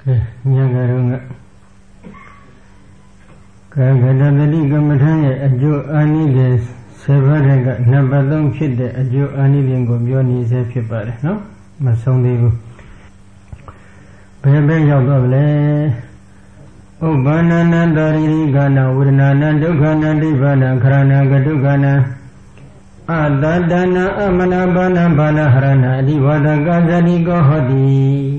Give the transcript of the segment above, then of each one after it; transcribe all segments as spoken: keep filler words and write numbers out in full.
Nyagarunga Kagadadadi Gamatanya Ajo Anides Sevaraga Nabadong Chide Ajo Anidingo Bioni Zepipare, no? Masondigo Bebe Yabale O Banana Dari Gana Urinana Dugana Divana Karana Gadugana Adadana Amana Bana Bana Harana Divada Gazani Gohodi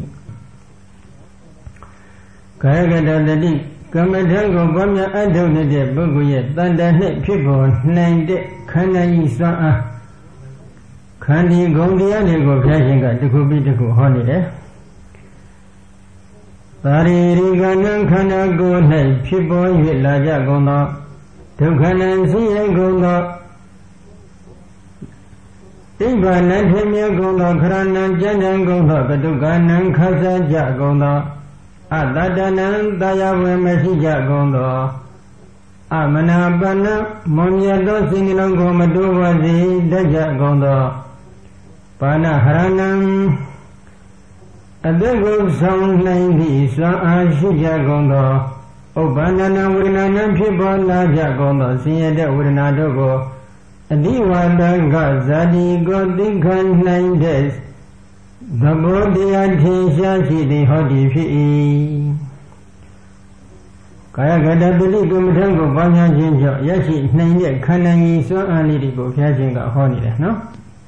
Kagadadadi Gamatanga Bamya Adonade Buguye Tanda Hit People named Kana Isa Kandi Gondiani go Kashinga to be the good holiday. Tari Riganan Kana go night, people with Laja Gona, Tukanan Sia Gona, Ivan Antimia Gona, Kranan Janan Gona, Tukanan Kasa Jagona, Adadanan Dayawe Mesija Gona, Amana Bana, Monia Dosingo Maduwazi, Daja Gona. Pana Haranam Adego Sound ninety Islam Ashija Gondo O Banana Winana People Laja Gondo Siada Winanadogo Adiwada Gazadi Godikan nine days The body Antisha Sidi Hodi Fi Kayagada Dili Gumutango Banya Jinjo Yashi Nine Kanai So Anirigo Kajinga Honey, no?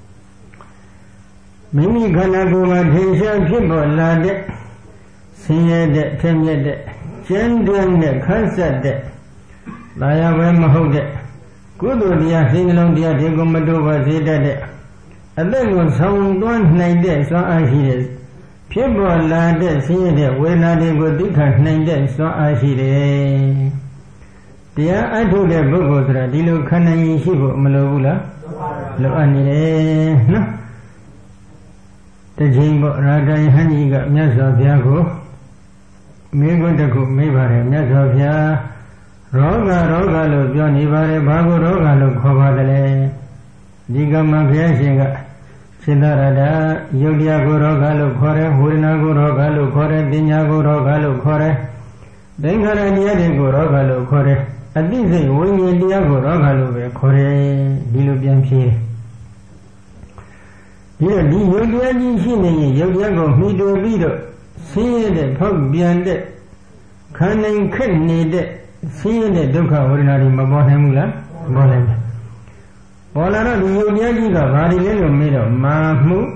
Mimi Kanaguma Tinsha people lade, Siya Temia, Gendran, Kansa, Laya Wemahode, Gududia, Singlong dia Digomadova Zida, and then was sound one nine days, so I hear people lade, Siya, when I did go Dika nine days, so I hear. Dear, I told the Bogota, Dilo Kanai Shibu, Malula, Loanile, no? The Jimbo Rada Haniga Myazavyago Migodaku Mibare Myazavya Roga Rogalo Johnny Vare Bago Rogalo Kovadale Digama Vyashinga Sidarada Yogiago Rogalo Kore Hurinago Rogalo Kore Dinyago Rogalo Kore Dengara Diadigo Rogalo Kore Adize Wingi Diago Rogalo Kore Dilubianchi Here, the Yogiaji Shini, Yogiago, Mido Vido, see the pub beyond it. Canning couldn't need it. See the Duka ordinary Mabohamula, Bolam. Bolara, the Yogiaji got very little middle, Mahmu,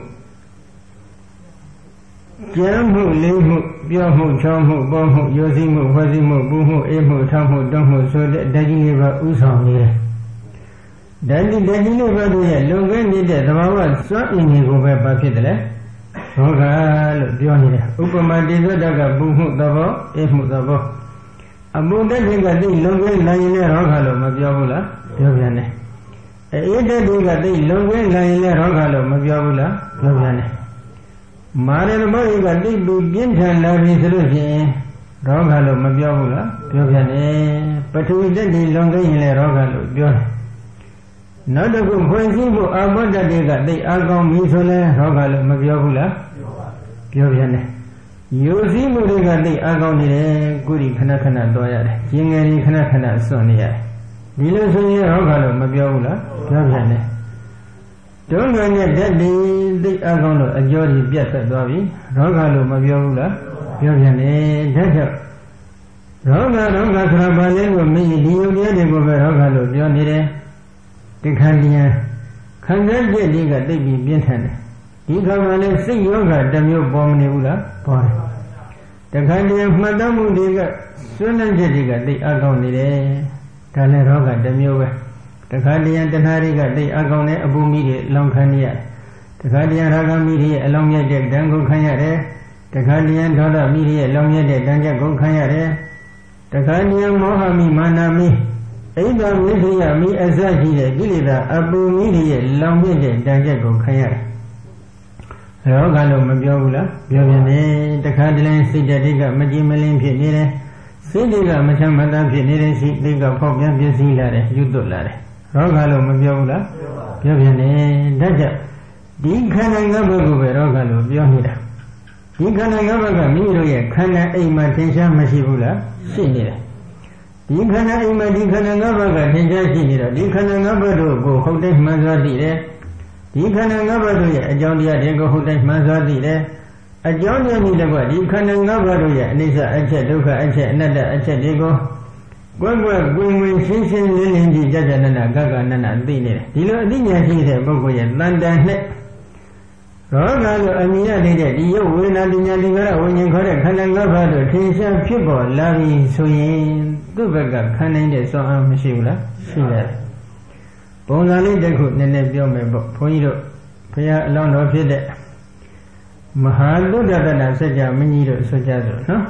Jammu, Limu, Yamu, Chamu, Bomu, Yosimu, Wazimu, Bumu, Emu, Tamu, Domu, so that Dagiva Usam. Daddy Daddy never do it. Longer needed the Mama saw in his over Papidle. Rogal, Diony, Upama Dizaga, Bumu Davo, Emu Davo. Abu Daga, the longer line Rogalo, Mabiabula, Yoviane. A either Diga, the longer line Rogalo, Mabiabula, Yoviane. Mare Mariga, the begin to love his solution. Rogalo, Mabiabula, Yoviane. But we did the longer in Rogalo, Diony. Not a good point, about the Diga, they are going Misole, Rogalo, Mabiabula, Yoviane. You see Muriga, they are going to Guri Kanakana Doya, Yingari Kanakana Sonia. Dilusi Rogalo, Mabiabula, Yoviane. Don't run yet that day, they are going to enjoy the Biata Dovi, Rogalo, Mabiabula, Yoviane, Jaja. Roga, Roga, Krabale, with me, Dio, they go Rogalo, Yonire. The Kandia Kangan Diga, they be Bintan. Diga, see yoga, the new bomb Nebula, boy. The Kandia Madamu Diga, Sunan Jediga, they are going there. Taleroga, the Muga. The Kandia and Hariga, they are going to Abu Midi, Long Kanya. The Kandia Raga Midi, along your deck, Dango Kanya. The Kandia Doda Midi, along your deck, Danja Go Kanya. The Kandia Mohami Manami. Either Mithia, me as I did, Gilida, Abu Midi, Lomide, Dajago Kaya. Rogalo Mabiola, Biovane, the Cadillac, Sidadiga, Majimalin Pinere, Sidiga, Machamada Pinere, Sidiga, Popia, Zilare, Udolare. Rogalo Mabiola, Biovane, Daja. Dinkana Gabu, Rogalo, Bionida. ဒီခန္ဓာငါးပါးကမိမိတို့ရဲ့ခန္ဓာအိမ်မှာသင်္ချာမရှိဘူးလားရှိနေတယ်ဒီခန္ဓာအိမ်မှာဒီခန္ဓာငါးပါးကသင်္ချာရှိနေတော့ဒီခန္ဓာငါးပါးတို့ကိုဟုတ်တိုင်းမှန်စွာသိတယ်ဒီခန္ဓာငါးပါးတို့ရဲ့အကြောင်းတရားတွေကိုဟုတ်တိုင်းမှန်စွာသိတယ်အကြောင်းတရားနည်းတကွဒီခန္ဓာငါးပါးတို့ရဲ့အနိစ္စအချက်ဒုက္ခအချက်အနတ္တအချက်တွေကိုကွက်ကွက်ကွင်းကွင်းရှင်းရှင်းလင်းလင်းကြည့်ကြကြနနဂဂနနသိနေတယ်ဒီလိုအသိဉာဏ်ရှိတဲ့ပုဂ္ဂိုလ်ရဲ့တန်တန်နဲ့ရောဂါလိုအမြင်ရတဲ့ဒီရုပ်ဝေဒနာပညာသင်္ခါရဝိညာဉ်ခေါ်တဲ့ခန္ဓာငါးပါးတို့ထင်ရှားဖြစ်ပေါ်လာပြီဆိုရင်သူ့ဘက်ကခံနိုင်တဲ့စွမ်းအားမရှိဘူးလားရှိတယ်ပုံစံလေးတစ်ခုနည်းနည်းပြောမယ်ပေါ့ဘုန်းကြီးတို့ဘုရားအလောင်းတော်ဖြစ်တဲ့မဟာလုဒ္ဒတနာစัจ जा မင်းကြီးတို့ဆိုကြဆိုနော်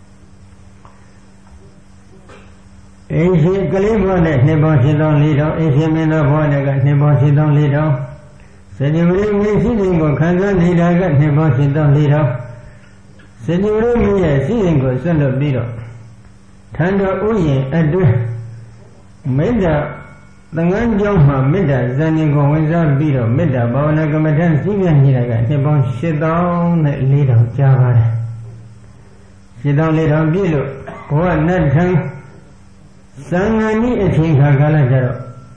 အိရှင်ကလေးဘဝနဲ့နှစ်ပေါင်းရှစ်သောင်းလေးတောင်အိရှင်မင်းသောဘဝနဲ့ကနှစ်ပေါင်းရှစ်သောင်းလေးတောင်စကြဝဠာမင်းရှိခြင်းကိုခံစားနေတာကနှစ်ပေါင်းရှစ်သောင်းလေးတောင်စကြဝဠာမင်းရဲ့ရှိခြင်းကိုဆက်လုပ်ပြီးတော့ထံတော်ဥယျာဉ်အတွင်းမေတ္တာသံဃာကျောင်းမှာမေတ္တာဇန်နေကိုဝင်စားပြီးတော့မေတ္တာဘာဝနာကမ္မထစည်းပြနေတာကနှစ်ပေါင်းရှစ်သောင်းနဲ့လေးတောင်ကြာပါတယ်ရှစ်သောင်းလေးတောင်ပြည့်လို့ဘဝနတ်ထံသံဃာနည်းအချိန်ခါကာလကြတော့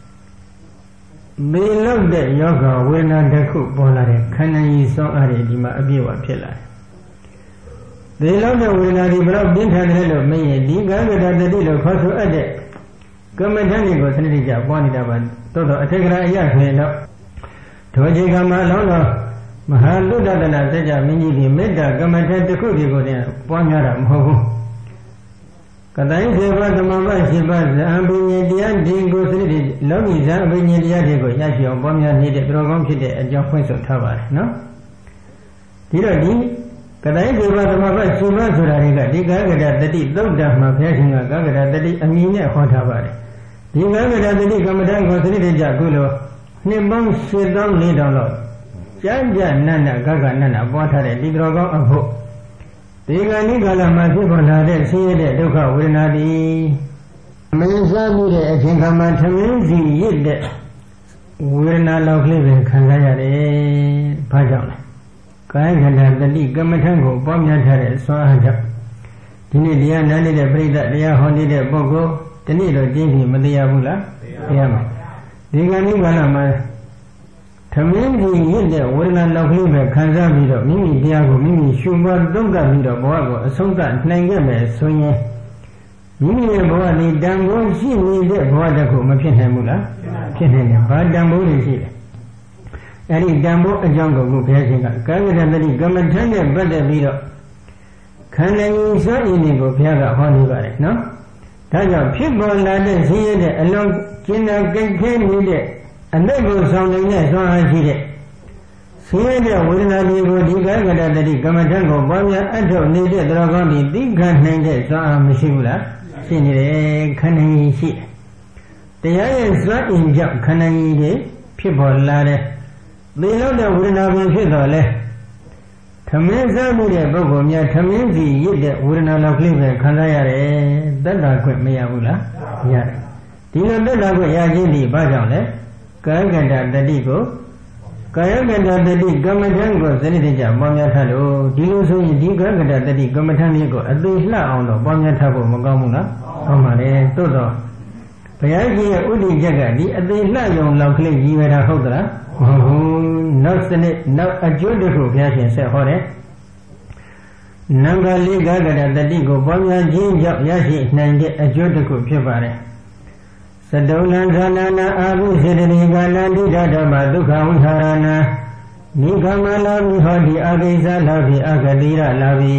မေလောက်တဲ့ယောဂဝေဒနာတစ်ခုပေါ်လာတဲ့ခန္ဓာကြီးစောအားတွေဒီမှာအပြည့်အဝဖြစ်လာတယ်။မေလောက်တဲ့ဝေဒနာဒီဘလောက်ပြင်းထန်တယ်လို့မင်းရဲ့ဒီကံကတတတိလို့ခေါ်ဆိုအပ်တဲ့ကမ္မထန်တွေကိုစနစ်တကျပွားနေတာပါတိုးတော့အထက်ကရာအရဆိုရင်တော့ထိုချိန်ကမှလောင်းတော့မဟာလုဒ္ဒတနာစัจ जा မင်းကြီးဒီမေတ္တာကမ္မထန်တစ်ခုဒီကိုတည်းပွားများတာမဟုတ်ဘူးကတိုင်းစေဘသမဘရှိဘဇံပညာတရားဒီကိုစရိတိလောကီဇံပညာတရားတွေကိုရရှိအောင်ပွားများနေတဲ့တော်ကောင်းဖြစ်တဲ့အကြောင်းဖွင့်ဆိုထားပါတယ်နော်ဒီတော့ဒီကတိုင်းစေဘသမဘရှိဘဆိုတာတွေကဒီကာကတတတိသုတ်တံမှာဘုရားရှင်ကကာကတတတိအမည်နဲ့ဟောထားပါတယ်ဒီကာကတတတိကမ္မဋ္ဌာန်းကိုစရိတိကြခုလိုနှစ်ပေါင်းရှစ်သောင်းလေးတောင်လောက်ကြံ့ကြံ့နတ်နတ်ကာကနတ်နတ်ပွားထားတဲ့ဒီတော်ကောင်းအဖို့ဒီကနေ့ကာလမှာဖြစ်ပေါ်လာတဲ့ဆင်းရဲတဲ့ဒုက္ခဝေဒနာတွေမင်းစားမှုတဲ့အချိန်ခါမှာထမင်းစီရစ်တဲ့ဝေဒနာလောက်ကလေးပဲခံစားရတယ်။ဘာကြောင့်လဲ။ကာယခန္ဓာတတိကမ္မထံကိုပွားများထားတဲ့စွမ်းအားကြောင့်ဒီနေ့တရားနာနေတဲ့ပြိဿတရားဟောနေတဲ့ပုဂ္ဂိုလ်ဒီနေ့တော့ကျင်းပြီးမတရားဘူးလား။တရားမှာဒီကနေ့ကာလမှာထမင်းကြီးရစ်တဲ့ဝေဒနာလောက်ကလေးပဲခံစားပြီးတော့မိမိတရားကိုမိမိရှုမှတ်သုံးသပ်ပြီးတော့ဘဝကိုအဆုံးသတ်နိုင်ခဲ့မယ်ဆိုရင်မိမိရဲ့ဘဝဒီတန်ဖိုးရှိနေတဲ့ဘဝတစ်ခုမဖြစ်နိုင်ဘူးလားဖြစ်နိုင်တယ်ဘာတန်ဖိုးတွေရှိတယ်အဲ့ဒီတန်ဖိုးအကြောင်းကိုဘုရားရှင်ကကာယကတတိကမ္မထမ်းနဲ့ပတ်သက်ပြီးတော့ခန္ဓာကြီးစွန့်ရည်တွေကိုဘုရားကဟောနေပါတယ်နော်ဒါကြောင့်ဖြစ်ပေါ်လာတဲ့ဆင်းရဲတဲ့အလုံးကျင်နာကြိတ်ခဲနေတဲ့အနတ်ကိုဆောင်နေတဲ့စွမ်းအားရှိတဲ့ဆင်းရဲတဲ့ဝေဒနာတွေကိုဒီကာယကတတိကမ္မထံကိုပွားများအထောက်နေတဲ့တော်ကောင်းဒီသိခံနိုင်တဲ့စွမ်းအားမရှိဘူးလားရှိနေတယ်ခန္ဓာကြီးရှိတယ်တရားရဲ့စွမ်းအင်ကြောင့်ခန္ဓာကြီးတွေဖြစ်ပေါ်လာတယ်သေလို့တဲ့ဝေဒနာပင်ဖြစ်တော်လဲထမင်းစားမှုတဲ့ပုဂ္ဂိုလ်များထမင်းစီရစ်တဲ့ဝေဒနာလောက်ကလေးပဲခံစားရတယ်သက်သာခွင့်မရဘူးလားရတယ်ဒီလိုသက်သာခွင့်ရခြင်းဒီဘာကြောင့်လဲကာယကတတတိကိုကာယကတတတိကမ္မထံကိုစနစ်တကျပွားများထားလို့ဒီလိုဆိုရင်ဒီကာယကတတတိကမ္မထံလေးကိုအသေးလှအောင်တော့ပွားများထားဖို့မကောင်းဘူးလားဟုတ်ပါလေသို့တော့ဘုရားကြီးရဲ့ဥဒိချက်ကဒီအသေးလှရုံလောက်ကလေးကြီးပဲတာဟုတ်သလားမဟုတ်ဘူးနောက်စနစ်နောက်အကျိုးတစ်ခုဘုရားရှင်ဆက်ဟောတယ်နံပါတ်လေးကာယကတတတိကိုပွားများခြင်းကြောင့်ရရှိနိုင်တဲ့အကျိုးတစ်ခုဖြစ်ပါတယ်သတုံလံခန္ဓာနာအာဟုစေတရိကာလံဒိဋ္ဌဓမ္မဒုက္ခဝိဟာရဏနိဂမလာမိဟောတိအကိစ္စလာပိအဂတိရလာပိ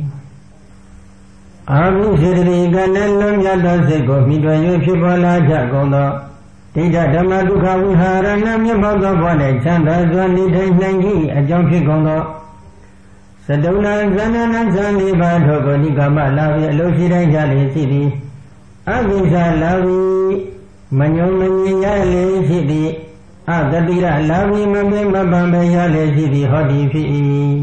အာဟုစေတရိကာလံလွန်မြတ်သောစိတ်ကိုမိတွင်၍ဖြစ်ပေါ်လာကြကုန်သောဒိဋ္ဌဓမ္မဒုက္ခဝိဟာရဏမြတ်မောသောဘဝ၌ချမ်းသာစွာနေထိုင်နိုင်၏အကြောင်းဖြစ်ကုန်သောသတုံလံဇန္နနံဇန်လေးပါးတို့ကိုနိဂမလာပိအလိုရှိတိုင်းကြလေရှိသည်အကိစ္စလာပိမညုံမမြင်ရလေရှိသည်အတတိရလာဝိမမေမပံပဲရလေရှိသည်ဟောဒီဖြစ်၏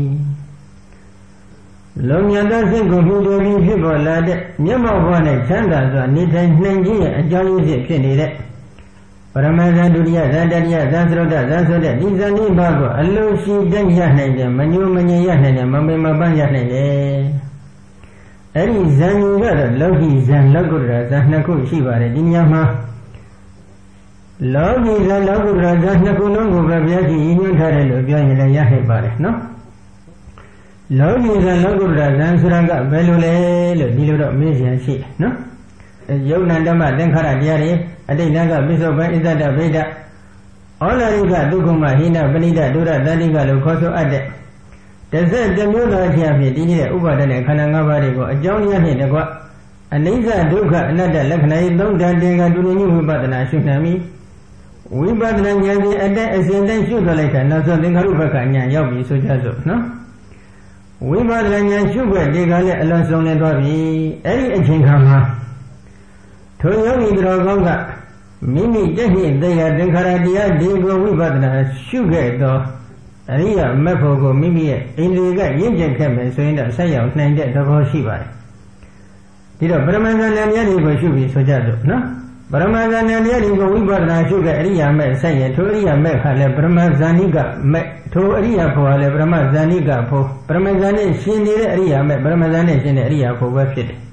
လုံမြတ်သောစိတ်ကိုမှုတော်ပြီးဖြစ်ပေါ်လာတဲ့မျက်မှောက်ဘဝနဲ့ချမ်းသာစွာနေထိုင်နိုင်ခြင်းရဲ့အကြောင်းရင်းဖြစ်နေတဲ့ရမဇန်ဒုတိယဇန်တတိယဇန်သရုတ်တဇန်ဆိုတဲ့ဒီဇန်လေးပါးကိုအလိုရှိတဲ့ရနိုင်တယ်မညှို့မငြိမ်ရနိုင်တယ်မပင်မပန်းရနိုင်တယ်အဲ့ဒီဇန်ကြီးကတော့လောကီဇန်လောကုတ္တရာဇန်နှစ်ခုရှိပါတယ်ဒီညမှာလောကီဇန်လောကုတ္တရာဇန်နှစ်ခုလုံးကိုပဲဘုရားရှင်ရည်ညွှန်းထားတယ်လို့ပြောရင်လည်းရနိုင်ပါတယ်နော်လောကီဇန်လောကုတ္တရာဇန်ဆိုတာကဘယ်လိုလဲလို့ဒီလိုတော့မေးချင်ရှိတယ်နော်ယုတ်နန္တမသင်္ခါရတရားတွေအတိတ်ကပိစ္ဆုပန်ဣဇဒဗိဒဩလာရိကဒုက္ခမဟိနပဏိဒဒုရတတိကလို့ခေါ်ဆိုအပ်တဲ့တစ်ဆက်တစ်မျိုးသောအဖြစ်အဖြစ်တည်နေတဲ့ဥပါဒနဲ့ခန္ဓာ၅ပါးတွေကိုအကြောင်းတရားဖြင့်တကွအနိစ္စဒုက္ခအနတ္တလက္ခဏာ၏သုံးတန်တင်ကတူညီဝိပဿနာရှုနိုင်ပြီဝိပဿနာဉာဏ်ဖြင့်အတက်အစဉ်တိုင်းရှုသွားလိုက်တာနောက်ဆုံးသင်္ခါရုပ္ပကဉာဏ်ရောက်ပြီဆိုကြစို့နော်ဝိပဿနာဉာဏ်ရှုွက်ဒီကလည်းအလွန်ဆုံးနေသွားပြီအဲ့ဒီအချိန်ခါမှာထိုယောဂီတော်ကောင်းကမိမိတည်းဟိတရားသင်္ခါရတရားဒီကိုဝိပဿနာရှုခဲ့တော့အရိယာမက်ဖို့ကိုမိမိရဲ့အိန္ဒြေကရင့်ကျက်ခဲ့မယ်ဆိုရင်တော့ဆက်ရောက်နိုင်တဲ့သဘောရှိပါတယ်ဒီတော့ပရမဇ္ဇဏတရားတွေကိုရှုပြီးဆိုကြစို့နော်ပရမဇ္ဇဏတရားတွေကိုဝိပဿနာရှုခဲ့အရိယာမက်ဆက်ရင်ထိုအရိယာမက်ခါလည်းပရမဇာနိကမက်ထိုအရိယာဖို့ဟာလည်းပရမဇာနိကဖို့ပရမဇာနဲ့ရှင်နေတဲ့အရိယာမက်ပရမဇာနဲ့ရှင်တဲ့အရိယာဖို့ပဲဖြစ်တယ်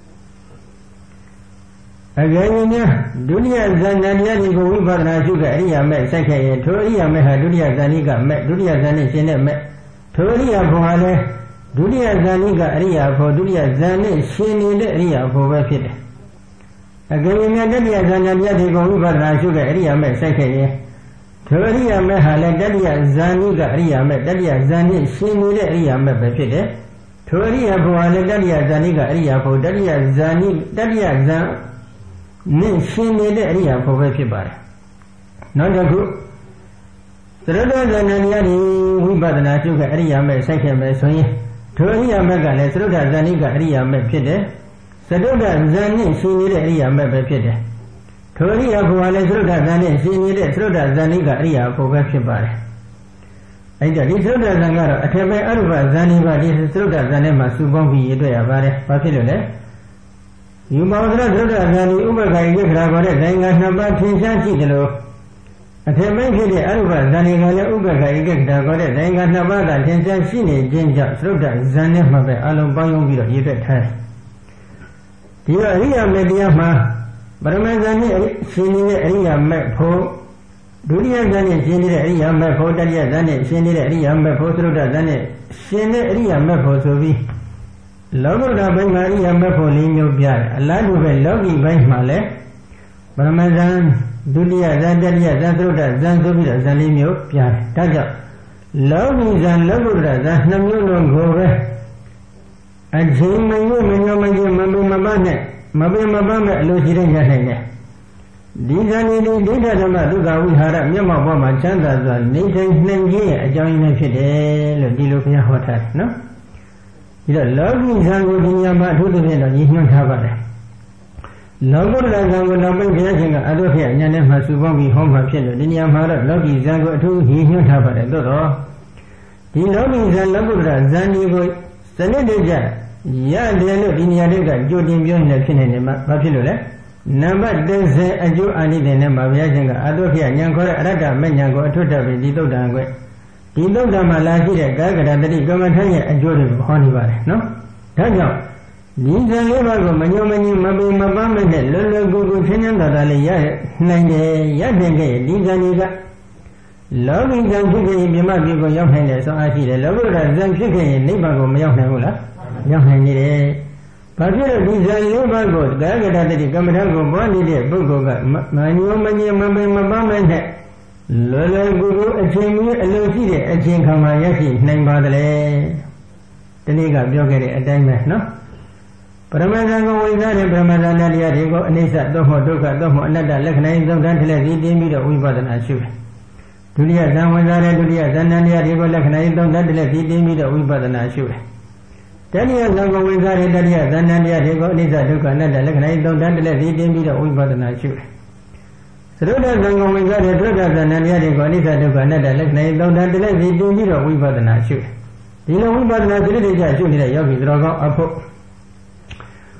အကယ်၍များဒုတိယဇန်တရားတွေကိုဝိပဿနာရှုခဲ့အရိယာမဲ့ဆက်ခဲ့ရင်ထိုအရိယာမဲ့ဟာဒုတိယဇန်နိကမဲ့ဒုတိယဇန်နဲ့ရှင်တဲ့မဲ့ထိုအရိယာဖို့ဟာလည်းဒုတိယဇန်နိကအရိယာဖို့ဒုတိယဇန်နဲ့ရှင်နေတဲ့အရိယာဖို့ပဲဖြစ်တယ်အကယ်၍များတတိယဇန်တရားတွေကိုဝိပဿနာရှုခဲ့အရိယာမဲ့ဆက်ခဲ့ရင်ထိုအရိယာမဲ့ဟာလည်းတတိယဇန်နိကအရိယာမဲ့တတိယဇန်နဲ့ရှင်နေတဲ့အရိယာမဲ့ပဲဖြစ်တယ်ထိုအရိယာဖို့ဟာလည်းတတိယဇန်နိကအရိယာဖို့တတိယဇန်နိတတိယဇန်နဲ့ရှင်နေတဲ့အရိယာဖို့ပဲဖြစ်ပါတယ်နောက်တစ်ခုသရတ္တဇဏတရားတွေဝိပဿနာရှုခဲ့အရိယာမဲ့ဆိုင်ခဲ့မယ်ဆိုရင်ထိုအရိယာမဲ့ကလည်းသရတ္တဇဏိကအရိယာမဲ့ဖြစ်တယ်သရတ္တဇဏနဲ့ရှင်နေတဲ့အရိယာမဲ့ပဲဖြစ်တယ်ထိုအရိယာဖို့ကလည်းသရတ္တဇဏနဲ့ရှင်နေတဲ့သရတ္တဇဏိကအရိယာဖို့ပဲဖြစ်ပါတယ်အဲ့ဒါဒီသရတ္တဇဏကတော့အထက်ပိုင်းအရုပဇဏိပါဒီသရတ္တဇဏနဲ့မှစုပေါင်းပြီးရတွေ့ရပါတယ်ဘာဖြစ်လို့လဲယူမောသရသရတ္တဇာတိဥပက္ခယိခရာခေါ်တဲ့နိုင်ငံနှစ်ပါးထင်ရှားရှိတယ်လို့အထက်ပိုင်းဖြစ်တဲ့အရုပဇာတိကလည်းဥပက္ခယိခရာခေါ်တဲ့နိုင်ငံနှစ်ပါးကထင်ရှားရှိနေခြင်းကြောင့်သရတ္တဇာနဲ့မှပဲအလုံးပေါင်းယုံပြီးတော့ရည်တွေ့ထားတယ်ဒီတော့အရိယာမေတရားမှာပရမဇာနဲ့ရှင်နေတဲ့အရိယာမေဖို့ဒုတိယဇာနဲ့ရှင်နေတဲ့အရိယာမေဖို့တတိယဇာနဲ့ရှင်နေတဲ့အရိယာမေဖို့သရတ္တဇာနဲ့ရှင်တဲ့အရိယာမေဖို့ဆိုပြီးလောကုတ္တရာဘိမာရိယမက်ဖို့လေးမျိုးပြတယ်အလားတူပဲလောကီဘိုင်းမှာလည်းပရမဇန်ဒုတိယဇန်တတိယဇန်သရုတ်တဇန်ဆိုပြီးတော့ဇန်လေးမျိုးပြတယ်ဒါကြောင့်လောကီဇန်လောကုတ္တရာဇန်နှစ်မျိုးလုံးကိုပဲအချိန်မရွေးမညောမကျမပင်မပန်းနဲ့မပင်မပန်းမဲ့အလိုရှိတဲ့ညနိုင်တယ်ဒီဇန်ဒီဒိဋ္ဌဓမ္မဒုက္ခဝိဟာရမျက်မှောက်ပေါ်မှာချမ်းသာစွာနေထိုင်နိုင်ခြင်းရဲ့အကြောင်းရင်းဖြစ်တယ်လို့ဒီလိုဘုရားဟောထားတယ်နော်ဒီတော့လောကီဇံကိုဒီညမှာအထူးသဖြင့်တော့ရည်ညွှန်းထားပါတယ်လောကုတ္တရာဇံကိုနောက်ပိုင်းဘုရားရှင်ကအတုဖြင့်အညာနဲ့မှစုပေါင်းပြီးဟောမှဖြစ်လို့ဒီညမှာတော့လောကီဇံကိုအထူးရည်ညွှန်းထားပါတယ်သို့တော့ဒီလောကီဇံလောကုတ္တရာဇံဒီကိုစနစ်တကျရတယ်လို့ဒီနေရာတွေကကြိုတင်ပြောနေဖြစ်နေတယ်မှာဘာဖြစ်လို့လဲနံပါတ်တစ်ဆယ်အကျိုးအာနိသင်နဲ့မှာဘုရားရှင်ကအတုဖြင့်ဉာဏ်ခေါ်တဲ့အရတ္တမဉာဏ်ကိုအထွတ်တက်ပြီးဒီသုတ်တံကွဒီသုတ်တံမှာလာရှိတဲ့ကာကရတတိကမ္မထရဲ့အကျိုးတွေကိုဟောနေပါတယ်နော်ဒါကြောင့်ဒီဇန်လေးပါးကိုမညှို့မငြိမ်မပင်မပန်းမဲ့နဲ့လွယ်လွယ်ကူကူချင်းချင်းသာသာလေးရနိုင်တယ်ရနိုင်တဲ့ဒီဇန်တွေကလောကီဇန်ဖြစ်ခဲ့ရင်မြမပြေကိုရောက်နိုင်တယ်ဆိုအားရှိတယ်လောကုတ္တရာဇန်ဖြစ်ခဲ့ရင်နိဗ္ဗာန်ကိုမရောက်နိုင်ဘူးလားရောက်နိုင်နေတယ်ဘာဖြစ်လို့ဒီဇန်လေးပါးကိုကာကရတတိကမ္မထကိုပွားနေတဲ့ပုဂ္ဂိုလ်ကမညှို့မငြိမ်မပင်မပန်းမဲ့နဲ့လွယ်လွယ်ကူကူအချိန်မီအလိုရှိတဲ့အချိန်ခါမှာရရှိနိုင်ပါတယ်ဒီနေ့ကပြောခဲ့တဲ့အတိုင်းပဲနော်ပရမဇန်ကိုဝိဇ္ဇာနဲ့ပရမဇန်တရားတွေကိုအနိစ္စသို့မဟုတ်ဒုက္ခသို့မဟုတ်အနတ္တလက္ခဏာသုံးတန်းထလက်စီတင်းပြီးတော့ဝိပဿနာရှုတယ်ဒုတိယဇန်ဝိဇ္ဇာနဲ့ဒုတိယဇန်တရားတွေကိုလက္ခဏာသုံးတန်းထလက်စီတင်းပြီးတော့ဝိပဿနာရှုတယ်တတိယဇန်ကိုဝိဇ္ဇာနဲ့တတိယဇန်တရားတွေကိုအနိစ္စဒုက္ခအနတ္တလက္ခဏာသုံးတန်းထလက်စီတင်းပြီးတော့ဝိပဿနာရှုတယ်သရုပ်တဇံကိုဝိဇ္ဇာနဲ့သရုပ်တဇံတရားတွေကိုအနိစ္စဒုက္ခအနတ္တလက္ခဏာသုံးတန်းတလက်စီတင်ပြီးတော့ဝိပဿနာရှုဒီလိုဝိပဿနာစိတ္တကြရှုနေတဲ့ယောဂီတော်ကောင်းအဖို့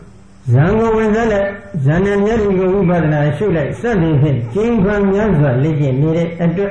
ဇံကိုဝင်စားလက်ဇန်နဲ့မျက်ရည်ကိုဝိပဿနာရှုလိုက်စသည်ဖြင့်ကျင်းခွန်များစွာလေ့ကျင့်နေတဲ့အတွက်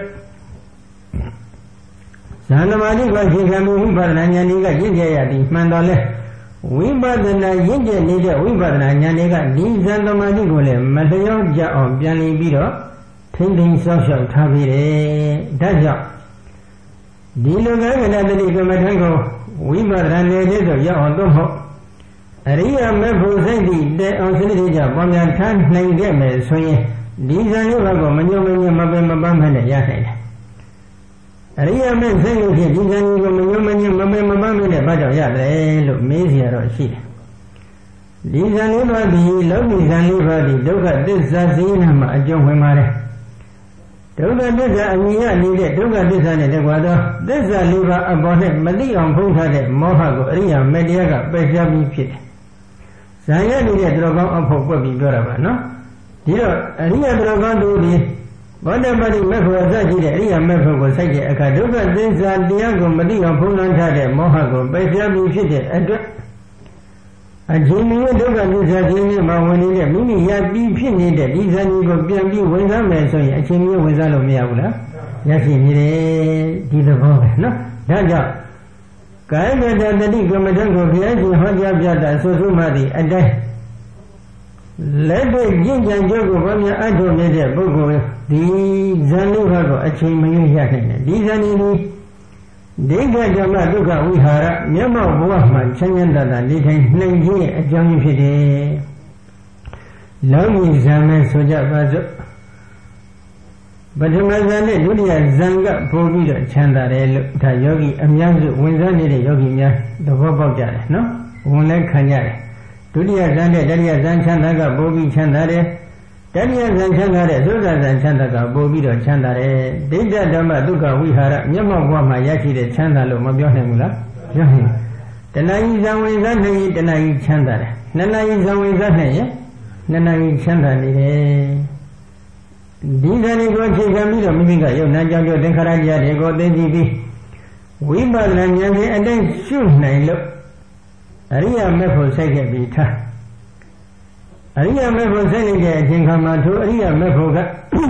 ဇန်သမာဓိကိုအခြေခံပြီးဝိပဿနာဉာဏ်တွေကရင့်ကျက်ရသည်မှန်တော်လဲဝိပဿနာရင့်ကျက်နေတဲ့ဝိပဿနာဉာဏ်တွေကဒီဇန်သမာဓိကိုလည်းမလျော့ကြအောင်ပြန်လည်ပြီးတော့ထိမ့်သိမ်းဆောက်ရှောက်ထားပြီးတယ်ဒါကြောင့်ဒီလိုကံကတတိကမ္မထံကိုဝိပဿနာနယ်တဲ့ဆိုရောက်အောင်တော့ဟုတ်အရိယာမေဖို့စိတ်တည်တဲ့အောင်စနစ်ကြပွားများထားနိုင်ခဲ့မယ်ဆိုရင်ဒီဇန်လေးပါးကိုမညှို့မညှို့မပင်မပန်းမဲ့နဲ့ရနိုင်တယ်အရိယာမေစိတ်လို့ဖြင့်ဒီဇန်လေးကိုမညှို့မညှို့မပင်မပန်းမဲ့နဲ့ဘာကြောင့်ရတယ်လို့မေးเสียတော့ရှိတယ်ဒီဇန်လေးပါးဒီလောကီဇန်လေးပါးဒီဒုက္ခသစ္စာသိနာမှာအကျုံးဝင်ပါတယ်ဒုက္ခသစ္စာအမြင်ရနေတဲ့ဒုက္ခသစ္စာနဲ့တကွာသောသစ္စာလေးပါးအပေါ်နဲ့မသိအောင်ဖုံးထားတဲ့မောဟကိုအရိယာမေတရားကပယ်ရှားပြီးဖြစ်တယ်ဇာယနေတဲ့သူတော်ကောင်းအဖို့ပွက်ပြီးပြောတာပါနော်ဒီတော့အရိယာသူတော်ကောင်းတို့ဒီဘောဓပါတိမေဖို့အစရှိတဲ့အရိယာမေဖို့ကိုစိုက်တဲ့အခါဒုက္ခသစ္စာတရားကိုမသိအောင်ဖုံးလွှမ်းထားတဲ့မောဟကိုပယ်ရှားပြီးဖြစ်တဲ့အတွက်အချင်းမျိုးဒုက္ခသစ္စာခြင်းနဲ့မှဝင်နေတဲ့မိမိရပြီးဖြစ်နေတဲ့ဒီဇာတိကိုပြန်ပြီးဝင်စားမယ်ဆိုရင်အချင်းမျိုးဝင်စားလို့မရဘူးလားရရှိနေတယ်ဒီသဘောပဲနော်ဒါကြောင့်ကာယကတတတိကမ္မထံကိုဘုရားရှင်ဟောကြားပြတာဆိုစုမှသည်အတိုင်းလက်တွေ့ကျင့်ကြံကြုတ်ကိုဘာများအထောက်နေတဲ့ပုဂ္ဂိုလ်ဒီဇန်လေးပါးကိုအချိန်မရွေးရနိုင်တယ်ဒီဇန်လေးဒီဒိဋ္ဌဓမ္မဒုက္ခဝိဟာရမျက်မှောက်ဘဝမှာချမ်းချမ်းသာသာနေထိုင်နိုင်ခြင်းရဲ့အကြောင်းရင်းဖြစ်တယ်လောကီဇန်နဲ့ဆိုကြပါစို့ပထမဇန်နဲ့ဒုတိယဇန်ကပို့ပြီးတော့ချမ်းသာတယ်လို့ဒါယောဂီအများစုဝင်စားနေတဲ့ယောဂီများသဘောပေါက်ကြတယ်နော်ဝင်လဲခံရတယ်ဒုတိယဇန်နဲ့တတိယဇန်ချမ်းသာကပို့ပြီးချမ်းသာတယ်တတိယဇန်ချမ်းသာတဲ့သုဒ္ဓဇန်ချမ်းသာကပို့ပြီးတော့ချမ်းသာတယ်ဒိဋ္ဌဓမ္မဒုက္ခဝိဟာရမျက်မှောက်ဘဝမှာရရှိတဲ့ချမ်းသာလို့မပြောနိုင်ဘူးလားပြောနိုင်တဏှာကြီးဇံဝင်စားနေရင်တဏှာကြီးချမ်းသာတယ်နှစ်နာရီဇံဝင်စားနေရင်နှစ်နာရီချမ်းသာနေတယ်ဒီဇန်ကိုအခြေခံပြီးတော့မိမိကယုံနာကြောင့်ကြောင့်သင်္ခါရတရားတွေကိုသိသိပြီးဝိပဿနာဉာဏ်ဖြင့်အတိုင်းရှုနိုင်လို့အရိယာမေဖို့စိုက်ခဲ့ပြီးထားအရိယာမေဖို့စိုက်နေတဲ့အချိန်ခါမှာထိုအရိယာမေဖို့က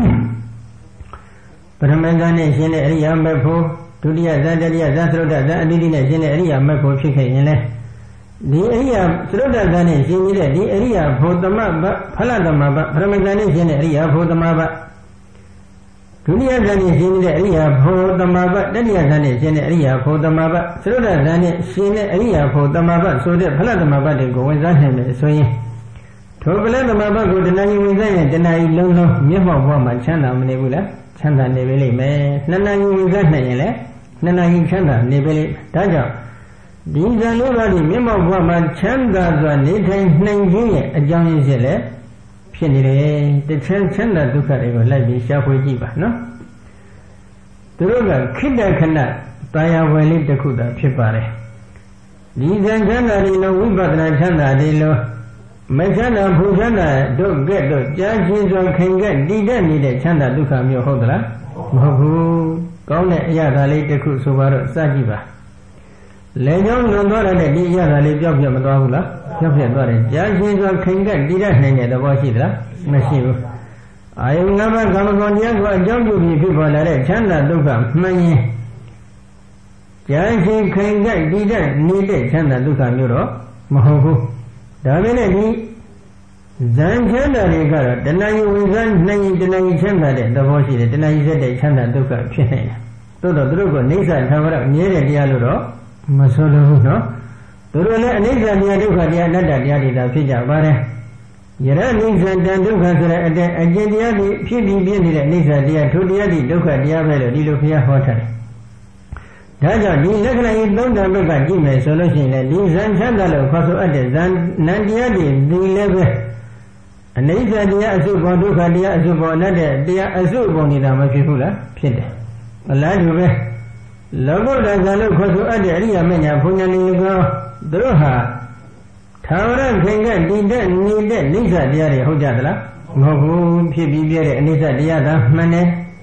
ပထမဇန်နဲ့ရှင်းတဲ့အရိယာမေဖို့ဒုတိယဇန်တတိယဇန်သရုတ်ဇန်အတိတိနဲ့ရှင်းတဲ့အရိယာမေဖို့ဖြစ်ခဲ့ရင်လေဒီအရိယာသရုတ်ဇန်နဲ့ရှင်းနေတဲ့ဒီအရိယာဖို့သမဘဖလသမဘပထမဇန်နဲ့ရှင်းတဲ့အရိယာဖို့သမဘဒုတိယဇန်နဲ့ရှင်းနေတဲ့အရိယာဖို့သမဘတတိယဇန်နဲ့ရှင်းတဲ့အရိယာဖို့သမဘသရုတ်ဇန်နဲ့ရှင်းတဲ့အရိယာဖို့သမဘဆိုတဲ့ဖလသမဘတွေကိုဝင်စားနိုင်မယ်ဆိုရင်ထိုပလသမဘကိုတဏှာကြီးဝင်စားရင်တဏှာကြီးလုံးလုံးမျက်မှောက်ဘဝမှာချမ်းသာမနေဘူးလားချမ်းသာနေပြီလိမ့်မယ်နှစ်နာရီဝင်စားနိုင်ရင်လည်းနှစ်နာရီချမ်းသာနေပြီလိမ့်ဒါကြောင့်ဒီဇန်လေးပါးဒီမျက်မှောက်ဘဝမှာချမ်းသာစွာနေထိုင်နိုင်ခြင်းရဲ့အကြောင်းရင်းဖြစ်လေဖြစ်နေတယ်တခြားချမ်းသာဒုက္ခတွေကိုလိုက်ပြီးရှားဖွေကြည့်ပါနော်သူတို့ကခိတ္တခဏတာယာဝယ်လေးတစ်ခုသာဖြစ်ပါတယ်ဒီဇန်ချမ်းသာတွေလို့ဝိပဿနာချမ်းသာတွေလို့မချမ်းသာဖူချမ်းသာတို့ကဲ့သို့ကြားရှင်းစွာခင်ကတည်တတ်နေတဲ့ချမ်းသာဒုက္ခမျိုးဟုတ်သလားမဟုတ်ဘူးကောင်းတဲ့အရာသာလေးတစ်ခုဆိုပါတော့စကြည့်ပါလေကြောင်းလွန်သွားတဲ့ဒီအရာသာလေးပြောက်ပြတ်မသွားဘူးလားပြောက်ပြတ်သွားတယ်ကြားရှင်းစွာခင်ကတည်တတ်နိုင်တဲ့သဘောရှိသလားမရှိဘူးအာယုငါးပါးကာမဂုဏ်တရားကိုအကြောင်းပြုပြီးဖြစ်ပေါ်လာတဲ့ချမ်းသာဒုက္ခမှန်ရင်ကြားရှင်းခင်ကတည်တတ်နေတဲ့ချမ်းသာဒုက္ခမျိုးတော့မဟုတ်ဘူးဒါပေမဲ့ဒီဇန်ချမ်းသာတွေကတော့တဏှာကြီးဝင်စားနိုင်ရင်တဏှာကြီးချမ်းသာတဲ့သဘောရှိတယ်တဏှာကြီးစက်တဲ့ချမ်းသာဒုက္ခဖြစ်နေတယ်သို့တော့သူတို့ကအိဋ္ဌထာဝရအမြဲတဲ့တရားလို့တော့မဆိုလိုဘူးနော်သူတို့လည်းအနိစ္စတရားဒုက္ခတရားအနတ္တတရားတွေသာဖြစ်ကြပါတယ်ယရအိဋ္ဌတန်ဒုက္ခဆိုတဲ့အတဲ့အကျင့်တရားတွေဖြစ်ပြီးပြည့်နေတဲ့အိဋ္ဌတရားထိုတရားတွေဒုက္ခတရားပဲလို့ဒီလိုဘုရားဟောထားတယ်ဒါကြောင့်ဒီလက္ခဏာကြီးသုံးတန်ဘက်ကကြည့်မယ်ဆိုလို့ရှိရင်လည်းဒီဇန်ချမ်းသာလို့ခေါ်ဆိုအပ်တဲ့ဇန်နံတရားတွေဒီလည်းပဲအနိစ္စတရားအစုဘောဒုက္ခတရားအစုဘောအနတ္တတရားအစုဘောနေတာမဖြစ်ဘူးလားဖြစ်တယ်အလားတူပဲလောကုတ္တဇန်လို့ခေါ်ဆိုအပ်တဲ့အရိယာမညာဘုံညာနေကောသူတို့ဟာထာဝရခင်ကတည်တဲ့နေတဲ့နိစ္စတရားတွေဟုတ်ကြသလားမဟုတ်ဘူးဖြစ်ပြီးပြတဲ့အနိစ္စတရားသာမှန်တယ်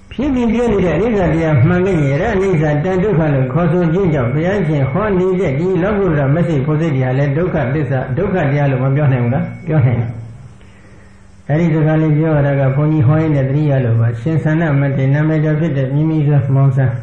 ဖြစ်ပြီးပြနေတဲ့အနိစ္စတရားမှန်ခဲ့ရင်အဲ့အနိစ္စတန်ဒုက္ခလို့ခေါ်ဆိုခြင်းကြောင့်ဘုရားရှင်ဟောနေတဲ့ဒီလောကုတ္တရာမသိဖို့စိတ်တရားလည်းဒုက္ခသစ္စာဒုက္ခတရားလို့မပြောနိုင်ဘူးလားပြောနိုင်တယ်အဲ့ဒီစကားလေးပြောရတာကဘုန်းကြီးဟောရင်းတဲ့တတိယလို့ပါရှင်သန္နမထေရနာမည်ကျော်ဖြစ်တဲ့မိမိစွာမောင်ဆန်း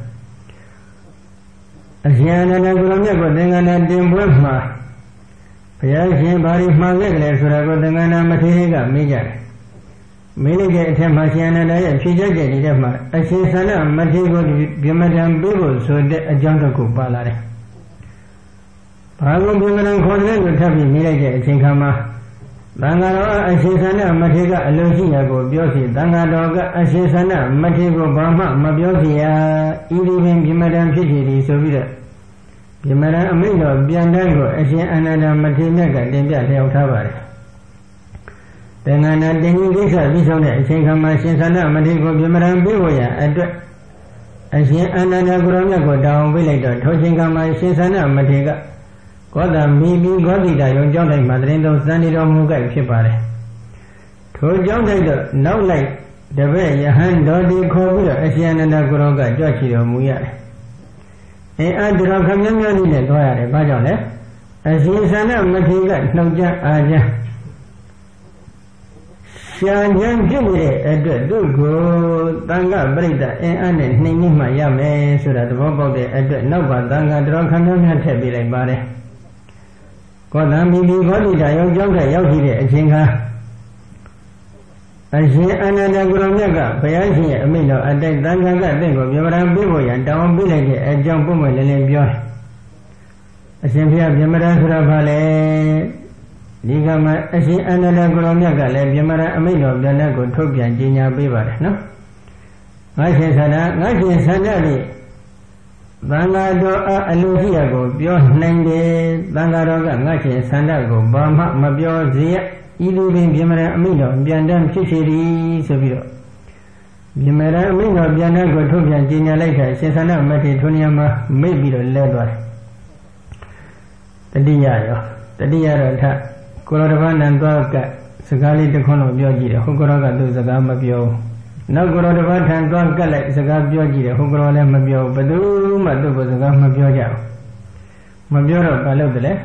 အရှင်အနန္ဒကုလမြတ်ကိုသင်္ကန်းတင်ပွဲမှာဘုရားရှင်ဘာတွေမှားခဲ့တယ်ဆိုတာကိုသင်္ကန်းမထေရကမေးကြတယ်မေးလိုက်တဲ့အထက်မှာရှင်အနန္ဒရဲ့ဖြေချက်ချက်တွေမှာအရှင်သန္နမထေရကိုဗြဟ္မထံပေးဖို့ဆိုတဲ့အကြောင်းတစ်ခုပါလာတယ်ဘာလို့ဗြဟ္မထံခေါ်တယ်လို့ထပ်ပြီးမေးလိုက်တဲ့အချိန်ခါမှာသံဃာတော်အရှင်သန္နမထေရကအလိုရှိရာကိုပြောစီသံဃာတော်ကအရှင်သန္နမထေရကိုဘာမှမပြောစီရာဤဒီပင်ဗြဟ္မထံဖြစ်စီသည်ဆိုပြီးတော့ဗြဟ္မထံအမိန့်တော်ပြန်တန်းကိုအရှင်အနန္ဒမထေရမြတ်ကတင်ပြလျှောက်ထားပါတယ်သင်္ကန်းတင်ကြီးကိစ္စပြီးဆုံးတဲ့အချိန်ခါမှာရှင်သန္နမထေရကိုဗြဟ္မထံပေးဖို့ရအတွက်အရှင်အနန္ဒကိုရောမြတ်ကိုတောင်းပေးလိုက်တော့ထိုချိန်ခါမှာရှင်သန္နမထေရကကောသမိမိဂောတိတယုံကျောင်းတိုင်းမှာတရင်တော်စံနေတော်မူကြဖြစ်ပါတယ်ထိုကျောင်းတိုင်းတော့နောက်လိုက်တပည့်ယဟန်တော်ဒီခေါ်ပြီးတော့အရှင်အနန္ဒကိုရောကကြွချီတော်မူရတယ်အဲအတတော်ခမည်းမျိုးနဲ့သွားရတယ်ဘာကြောင့်လဲအရှင်သန္နမထေရကနှုတ်ကြအားကြရှားဉာဏ်ဖြစ်နေတဲ့အတွက်သူ့ကိုတန်ခါပရိသတ်အင်းအားနဲ့နှိမ်နှင်းမှရမယ်ဆိုတာသဘောပေါက်တဲ့အတွက်နောက်ပါတန်ခါတော်ခမည်းများထည့်ပေးလိုက်ပါတယ်ကောသမိမိဂောတိတယုံကျောင်းကရောက်ရှိတဲ့အချိန်ခါအရှင်အနန္ဒကိုရောမြတ်ကဘုရားရှင်ရဲ့အမိန့်တော်အတိုင်းသံဃာကတင့်ကိုဗြဟ္မထံပေးဖို့ရန်တောင်းပေးလိုက်တဲ့အကြောင်းပုံမှန်လည်းလည်းပြောတယ်အရှင်ဘုရားဗြဟ္မထံဆိုတာဘာလဲဒီကမှာအရှင်အနန္ဒကိုရောမြတ်ကလည်းဗြဟ္မထံအမိန့်တော်ပြန်တဲ့ကိုထုတ်ပြန်ကြေညာပေးပါတယ်နော်ငါရှင်ဆန္ဒငါရှင်ဆန္ဒလေးသံဃာတော်အလိုရှိရာကိုပြောနိုင်တယ်သံဃာတော်ကငါရှင်ဆန္ဒကိုဘာမှမပြောစေရဤလိုပင်ဗြဟ္မထံအမိန့်တော်ပြန်တန်းဖြစ်စီသည်ဆိုပြီးတော့ဗြဟ္မထံအမိန့်တော်ပြန်တန်းကိုထုတ်ပြန်ကြေညာလိုက်တာရှင်သန္နမထေရထိုနေရာမှာမိတ်ပြီးတော့လဲသွားတယ်တတိယရောတတိယတော့ထကိုရောတပန်းနံသွားကစကားလေးတစ်ခွန်းတော့ပြောကြည့်တယ်ဟုတ်ကရောကသူစကားမပြောဘူးနောက်ကိုရောတပန်းထံသွားကလိုက်စကားပြောကြည့်တယ်ဟုတ်ကရောလည်းမပြောဘူးဘယ်သူမှသူ့ကိုစကားမပြောကြဘူးမပြောတော့ဘာလုပ်တယ်လဲ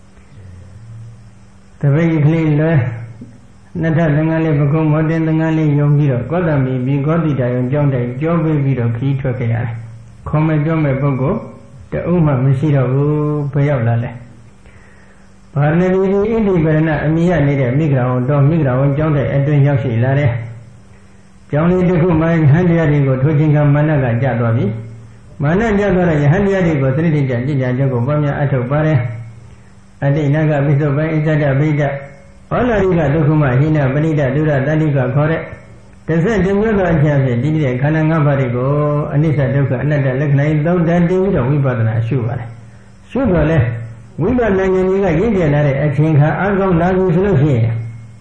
တပည့်ကလေးလွယ်နှစ်ထပ်သင်္ကန်းလေးပကုံးမော်တင်သင်္ကန်းလေးယုံပြီးတော့ကောသမိပြီးဂောတိတယုံကျောင်းတိုင်ကြောပေးပြီးတော့ခီးထွက်ခဲ့ရတယ်ခေါ်မဲ့ကြောမဲ့ပုဂ္ဂိုလ်တအုပ်မှမရှိတော့ဘူးဘယ်ရောက်လာလဲဗာရဏသီအိန္ဒိပရဏအမိရနေတဲ့မိဂရာဝန်တော်မိဂရာဝန်ကျောင်းတိုင်အတွင်းရောက်ရှိလာတယ်ကျောင်းလေးတစ်ခုမှယဟန်တရားတွေကိုထိုးချင်းကမာနကကြသွားပြီမာနကြသွားတဲ့ယဟန်တရားတွေကိုသတိတိကျကျင့်ကြံကြကိုပွားများအထောက်ပါတယ်အတိနဂပိစုပ္ပဣဇဒဗိဒဩလာရိကဒုက္ခမဟိနပဏိဒဒုရတတိကခေါ်တဲ့တစ်ဆက်တမျိုးသောအချက်ဖြင့်ဒီတဲ့ခန္ဓာ၅ပါးတွေကိုအနိစ္စဒုက္ခအနတ္တလက္ခဏာသုံးတန်တင်ပြီးတော့ဝိပဿနာရှုပါတယ်ရှုတော့လဲဝိပဿနာဉာဏ်ကြီးကရင့်ကျက်လာတဲ့အချိန်ခါအကောင်းလာပြီဆိုလို့ရှိရင်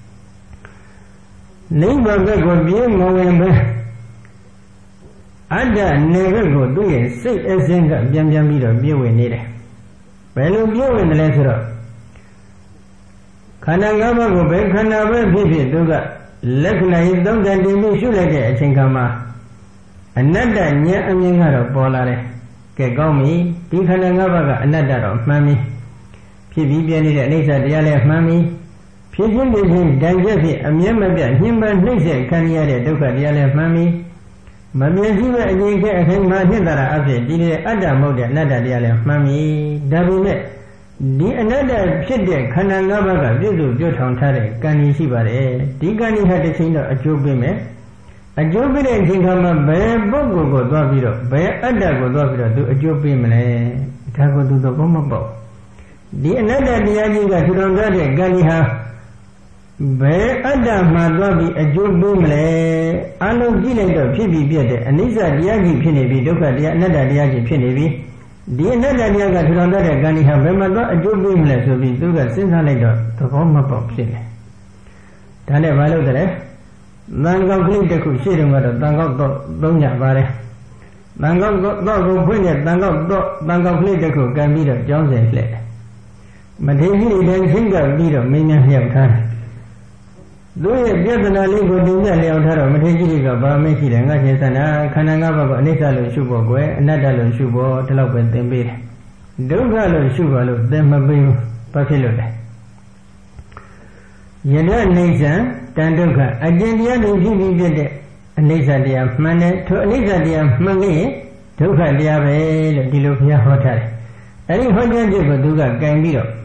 နိဗ္ဗာန်ဘက်ကိုပြေးမဝင်ပဲအတ္တနေဘက်ကိုသူ့ရဲ့စိတ်အစဉ်ကပြန်ပြန်ပြီးတော့ပြေးဝင်နေတယ်ဘယ်လိုပြေးဝင်တယ်လဲဆိုတော့ခန္ဓာ၅ပါးကိုပဲခန္ဓာပဲဖြစ်ဖြစ်သူကလက္ခဏာရေးသုံးတန်တင်ပြီးရှုလိုက်တဲ့အချိန်ခါမှာအနတ္တဉာဏ်အမြင်ကတော့ပေါ်လာတယ်ကဲကောင်းပြီဒီခန္ဓာ၅ပါးကအနတ္တတော့မှန်ပြီဖြစ်ပြီးပြနေတဲ့အနိစ္စတရားလည်းမှန်ပြီဖြစ်ခြင်းဖြစ်ခြင်းတန်ကျက်ဖြင့်အမြဲမပြတ်ညှဉ်းပန်းနှိမ့်ဆက်ခံရတဲ့ဒုက္ခတရားလည်းမှန်ပြီမမြင်ရှိတဲ့အငြိမ်ခဲအခိုင်မာနှစ်သာရအဖြစ်ဒီတဲ့အတ္တမဟုတ်တဲ့အနတ္တတရားလည်းမှန်ပြီဒါပေမဲ့ဒီအနတ္တဖြစ်တဲ့ခန္ဓာ၅ပါးကပြည့်စုံပြုထောင်ထားတဲ့ကံကြီးရှိပါတယ်ဒီကံကြီးဟာတစ်ချိန်တော့အကျိုးပေးမယ်အကျိုးပေးတဲ့အချိန်ခါမှာဘယ်ပုဂ္ဂိုလ်ကိုသွားပြီးတော့ဘယ်အတ္တကိုသွားပြီးတော့သူအကျိုးပေးမလဲဒါကိုသူသဘောမပေါက်ဒီအနတ္တတရားကြီးကထူထောင်ထားတဲ့ကံကြီးဟာဘယ်အတ္တမှသွားပြီးအကျိုးပေးမလဲအလုံးကြည့်လိုက်တော့ဖြစ်ပြီးပြတ်တဲ့အနိစ္စတရားကြီးဖြစ်နေပြီဒုက္ခတရားအနတ္တတရားကြီးဖြစ်နေပြီဒီအနတ္တတရားကထူထောင်တဲ့ကံဒီဟာဘယ်မှာသွားအကျိုးပေးမလဲဆိုပြီးသူကစဉ်းစားလိုက်တော့သဘောမပေါက်ဖြစ်တယ်ဒါနဲ့မလုပ်တယ်သံဃောက်ကလေးတစ်ခုရှေ့တုန်းကတော့သံဃောက်တော့သုံးညပါတယ်သံဃောက်တော့ကိုဖွင့်တဲ့သံဃောက်တော့သံဃောက်ကလေးတစ်ခုကံပြီးတော့ကျောင်းစဉ်လှည့်မထေရကြီးလည်းရှင်းကပ်ပြီးတော့မင်းများလျှောက်ထားတယ်သူရဲ့ပြဿနာလေးကိုတင်ပြလျောက်ထားတော့မထေရကြီးကဘာမရှိတယ်ငါချင်းစနာခန္ဓာ၅ပါးကအနိစ္စလို့ရှုဖို့ကွယ်အနတ္တလို့ရှုဖို့ဒီလောက်ပဲသင်ပေးတယ်ဒုက္ခလို့ရှုပါလို့သင်မပေးဘူးဘာဖြစ်လို့လဲယတအိဋ္ဌံတန်ဒုက္ခအကျဉ်းတရားတွေဖြစ်ပြီးဖြစ်တဲ့အနိစ္စတရားမှန်တယ်ထိုအနိစ္စတရားမှန်ရင်ဒုက္ခတရားပဲလို့ဒီလိုဘုရားဟောထားတယ်အဲဒီဟောကြားချက်ကိုသူကကင်ပြီးတော့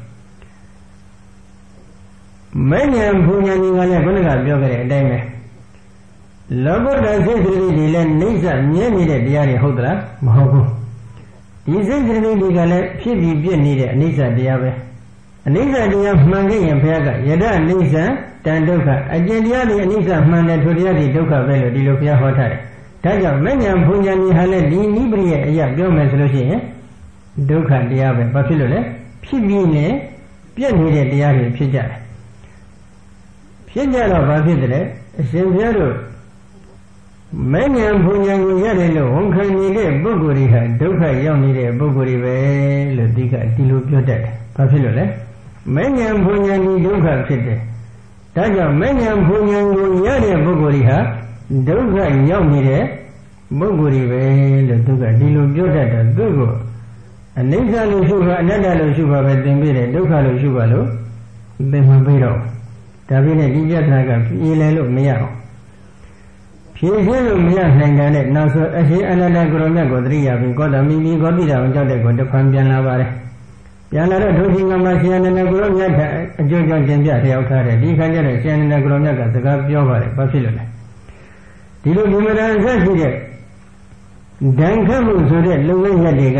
မဉ္ဇဉ်ဘုံညာဉာဏ်ကလည်းခုနကပြောခဲ့တဲ့အတိုင်းပဲလောကုတ္တစိတ်ကလေးတွေလည်းနှိစ္စမြဲနေတဲ့တရားတွေဟုတ်သလားမဟုတ်ဘူးဒီစိတ်ကလေးတွေကလည်းဖြစ်ပြီးပြည့်နေတဲ့အနိစ္စတရားပဲအနိစ္စတရားမှန်ခဲ့ရင်ဘုရားကယတအနိစ္စတန်ဒုက္ခအကျဉ်းတရားတွေအနိစ္စမှန်တယ်ထိုတရားတွေဒုက္ခပဲလို့ဒီလိုဘုရားဟောထားတယ်ဒါကြောင့်မဉ္ဇဉ်ဘုံညာဉာဏ်ဟာလည်းဒီနိဗ္ဗာန်ရဲ့အရာပြောမယ်ဆိုလို့ရှိရင်ဒုက္ခတရားပဲဘာဖြစ်လို့လဲဖြစ်ပြီးနေပြည့်နေတဲ့တရားတွေဖြစ်ကြတယ်ဖြစ်ကြတော့ဘာဖြစ်တယ်အရှင်ဘုရားတို့မဉ္ဇဉ်ဘုံဉာဏ်ကိုရတယ်လို့ဝန်ခံနေတဲ့ပုဂ္ဂိုလ်တွေဟာဒုက္ခရောက်နေတဲ့ပုဂ္ဂိုလ်တွေပဲလို့ဒီကဒီလိုပြောတတ်တယ်ဘာဖြစ်လို့လဲမဉ္ဇဉ်ဘုံဉာဏ်ဒီဒုက္ခဖြစ်တယ်ဒါကြောင့်မဉ္ဇဉ်ဘုံဉာဏ်ကိုရတဲ့ပုဂ္ဂိုလ်တွေဟာဒုက္ခရောက်နေတဲ့ပုဂ္ဂိုလ်တွေပဲလို့သူကဒီလိုပြောတတ်တယ်သူကိုအနိစ္စလို့ရှုပါအနတ္တလို့ရှုပါပဲသင်ပေးတယ်ဒုက္ခလို့ရှုပါလို့သင်မပေးတော့ဒါပြည့်နဲ့ဒီပြဿနာကပြေလည်လို့မရအောင်ဖြေရှင်းလို့မရနိုင်တာနဲ့နောက်ဆိုအရှင်အနန္တကုရမြတ်ကိုသတိရပြီးကောသမိမိကောတိတော်ကြောက်တဲ့ကိုတစ်ခွန်ပြန်လာပါတယ်ပြန်လာတော့ဒုတိယကမှရှင်အနန္တကုရမြတ်အကျိုးကြောင့်တင်ပြလျှောက်ထားတယ်ဒီခါကျတော့ရှင်အနန္တကုရမြတ်ကစကားပြောပါတယ်ဘာဖြစ်လို့လဲဒီလိုဒီမရန်ဆက်ရှိတဲ့ဒဏ်ခတ်မှုဆိုတဲ့လုံဝဲရက်တွေက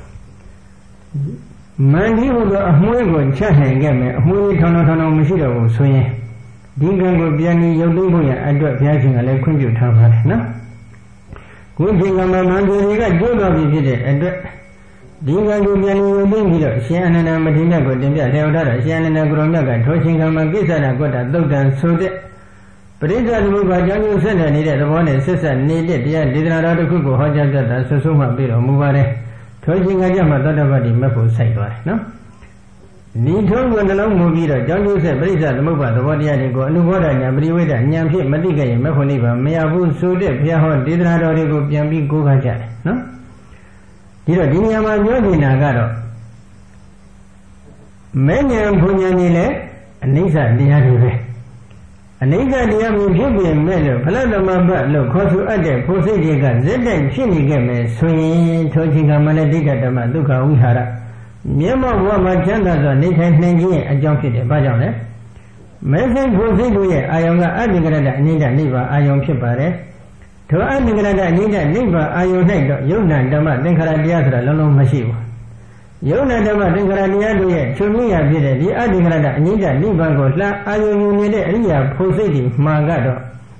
မန္တိဟုသောအမွှေးကိုချက်နိုင်ခဲ့မယ်အမွှေးထောင်ထောင်ထောင်မရှိတော့ဘူးဆိုရင်ဒီကံကိုပြန်ပြီးရုပ်သိမ်းဖို့ရအတွက်ဘုရားရှင်ကလည်းခွင့်ပြုထားပါတယ်နော်ခုချိန်ကမှမန္တိတွေကကျိုးတော်ပြီဖြစ်တဲ့အတွက်ဒီကံကိုပြန်ပြီးရုပ်သိမ်းပြီးတော့ရှင်အနန္ဒမထေရကိုတင်ပြလျှောက်ထားတော့ရှင်အနန္ဒကိုရောမြတ်ကထိုချိန်ကမှကိစ္စနာကွတ်တာသုတ်တန်ဆိုတဲ့ပရိစ္ဆေသမုပ္ပါကြောင့်ကျိုးဆက်နေတဲ့သဘောနဲ့ဆက်ဆက်နေတဲ့တရားဒေသနာတော်တစ်ခုကိုဟောကြားပြတာဆွဆုံးမှပြီးတော်မူပါတယ်ထိုချိန်ကကြမှာသောတပတ္တိမက်ဖို့စိုက်သွားတယ်နော်ဒီထုံးကိုနှလုံးမူပြီးတော့ကြောင့်ကျိုးဆက်ပရိစ္ဆေသမုပ္ပါသဘောတရားတွေကိုအနုဘောဓညာပရိဝေဒဉာဏ်ဖြင့်မသိခဲ့ရင်မက်ဖို့နိဗ္ဗာန်မရဘူးဆိုတဲ့ဘုရားဟောဒေသနာတော်တွေကိုပြန်ပြီးကိုးကားကြတယ်နော်ဒီတော့ဒီနေရာမှာပြောနေတာကတော့မဉ္ဇဉ်ဘုံဉာဏ်ကြီးလည်းအနိစ္စတရားတွေပဲအနိစ္စတရားမျိုးဖြစ်ပြင်မဲ့လို့ဖလသမဘတ်လို့ခေါ်ဆိုအပ်တဲ့ဖို့စိတ်တွေကဇက်တိုက်ဖြစ်နေခဲ့မယ်ဆိုရင်ထိုချိန်ကမနတိကဓမ္မဒုက္ခဝိဟာရမျက်မှောက်ဘဝမှာချမ်းသာစွာနေထိုင်နိုင်ခြင်းရဲ့အကြောင်းဖြစ်တယ်။ဘာကြောင့်လဲ။မဲစိတ်ဖို့စိတ်တို့ရဲ့အာယုံကအတ္တကရတအနိစ္စနိဗ္ဗာန်အာယုံဖြစ်ပါတယ်။ထိုအတ္တကရတအနိစ္စနိဗ္ဗာန်အာယုံ၌တော့ယုံနာဓမ္မသင်္ခါရတရားဆိုတာလုံးလုံးမရှိဘူး။ယုံနာဓမ္မသင်္ခါရတရားတို့ရဲ့ချုပ်မြရာဖြစ်တဲ့ဒီအတ္တကရတအနိစ္စနိဗ္ဗာန်ကိုလှအာယုံယူနေတဲ့အရိယာဖို့စိတ်ဒီမှန်ကတော့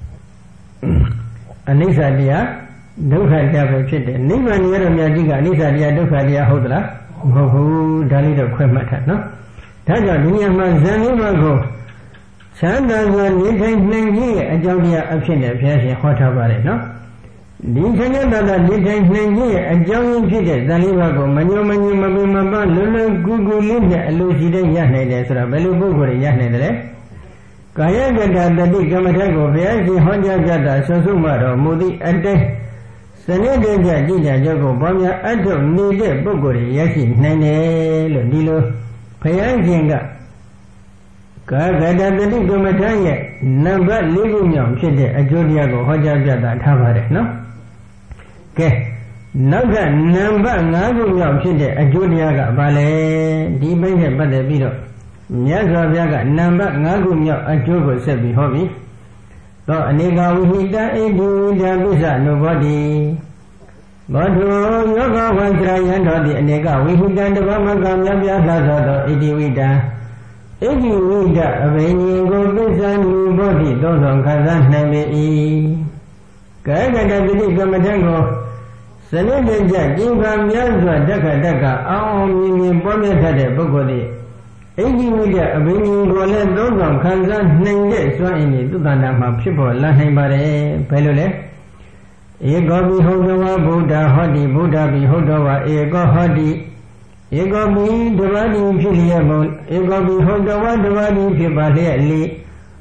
အနိစ္စတရားဒုက္ခတရားပဲဖြစ်တယ်။နိဗ္ဗာန်ရတော့မြတ်ကြီးကအနိစ္စတရားဒုက္ခတရားဟုတ်သလား။မဟုတ်ဘူးဒါလေးတော့ခွဲမှတ်ထားနော်ဒါကြောင့်ဒီညမှာဇန်နိမကိုချမ်းသာစွာနေထိုင်နိုင်ခြင်းရဲ့အကြောင်းတရားအဖြစ်နဲ့ဘုရားရှင်ဟောထားပါတယ်နော်ဒီချမ်းသာသာနေထိုင်နိုင်ခြင်းရဲ့အကြောင်းရင်းဖြစ်တဲ့ဇန်နိမကိုမညှို့မညင်မပင်မပန်းလွယ်လွယ်ကူကူလေးနဲ့အလိုရှိတဲ့ရနိုင်တယ်ဆိုတော့ဘယ်လိုပုဂ္ဂိုလ်တွေရနိုင်တယ်လဲကာယကတတတိကမ္မထကိုဘုရားရှင်ဟောကြားကြတာဆွဆုမှတော်မူသည့်အတိုင်းစနစ်တကျကြည်ကြကြောကိုပေါင်းများအထုနေတဲ့ပုဂ္ဂိုလ်တွေရရှိနိုင်တယ်လို့ဒီလိုဘုရားရှင်ကကာကတတတိကမ္မထရဲ့နံပါတ်၄ခုမြောက်ဖြစ်တဲ့အကျိုးတရားကိုဟောကြားပြတာထားပါတယ်နော်ကဲနောက်ကနံပါတ်၅ခုမြောက်ဖြစ်တဲ့အကျိုးတရားကဘာလဲဒီဘက်နဲ့ပတ်သက်ပြီးတော့မြတ်စွာဘုရားကနံပါတ်၅ခုမြောက်အကျိုးကိုဆက်ပြီးဟောပြီးသောအနေကဝိဟိတအိဒိဝိဒပစ္စနုဘောတိဘောဓုယောဂဝံစရယံတော်တိအနေကဝိဟိတံတပမကမြတ်ပြလှသောသောဣတိဝိတံဣတိဝိတအဘိညာဉ်ကိုပစ္စနုဘောတိသုံးဆောင်ခံစားနိုင်ပေ၏ကာယကတတိကမ္မထံကိုစနစ်တကျကျင့်ခံများစွာတက္ကတက္ကအောင်အောင်မြင်မြင်ပွားများတတ်တဲ့ပုဂ္ဂိုလ်သည်ဣတိဝိတအဘိညာဉ်ကိုလည်းသုံးဆောင်ခံစားနိုင်တဲ့စွမ်းအင်ဤသူတဏ္ဍာမှာဖြစ်ပေါ်လာနိုင်ပါတယ်ဘယ်လိုလဲဧကောပိဟုတ်တော်ဝါဗုဒ္ဓဟောတိဗုဒ္ဓပိဟုတ်တော်ဝါဧကောဟောတိဧကောပိတဝါတိဖြစ်လျက်မုံဧကောပိဟုတ်တော်ဝါတဝါတိဖြစ်ပါလျက်လေ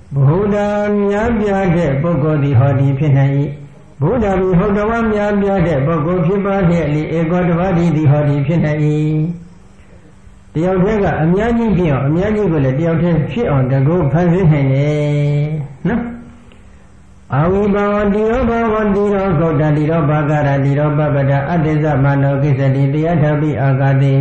ဗုဒ္ဓမြတ်ပြတဲ့ပုဂ္ဂိုလ်သည်ဟောဒီဖြစ်နိုင်၏ဗုဒ္ဓဘုဟုတ်တော်မြတ်ပြတဲ့ပုဂ္ဂိုလ်ဖြစ်ပါလျက်လေဧကောတပါးသည်ဟောဒီဖြစ်နိုင်၏တယောက်တည်းကအများကြီးဖြစ်အောင်အများကြီးကိုလည်းတယောက်တည်းဖြစ်အောင်တကုဖန်ဆင်းနိုင်တယ်နော်အာဝိဘဝတိရောဘဝတိရောဂေါတတိရောဘာဂရတိရောပပဒအတ္တဇမနောကိစ္စတိတရားထပိအာဂတိ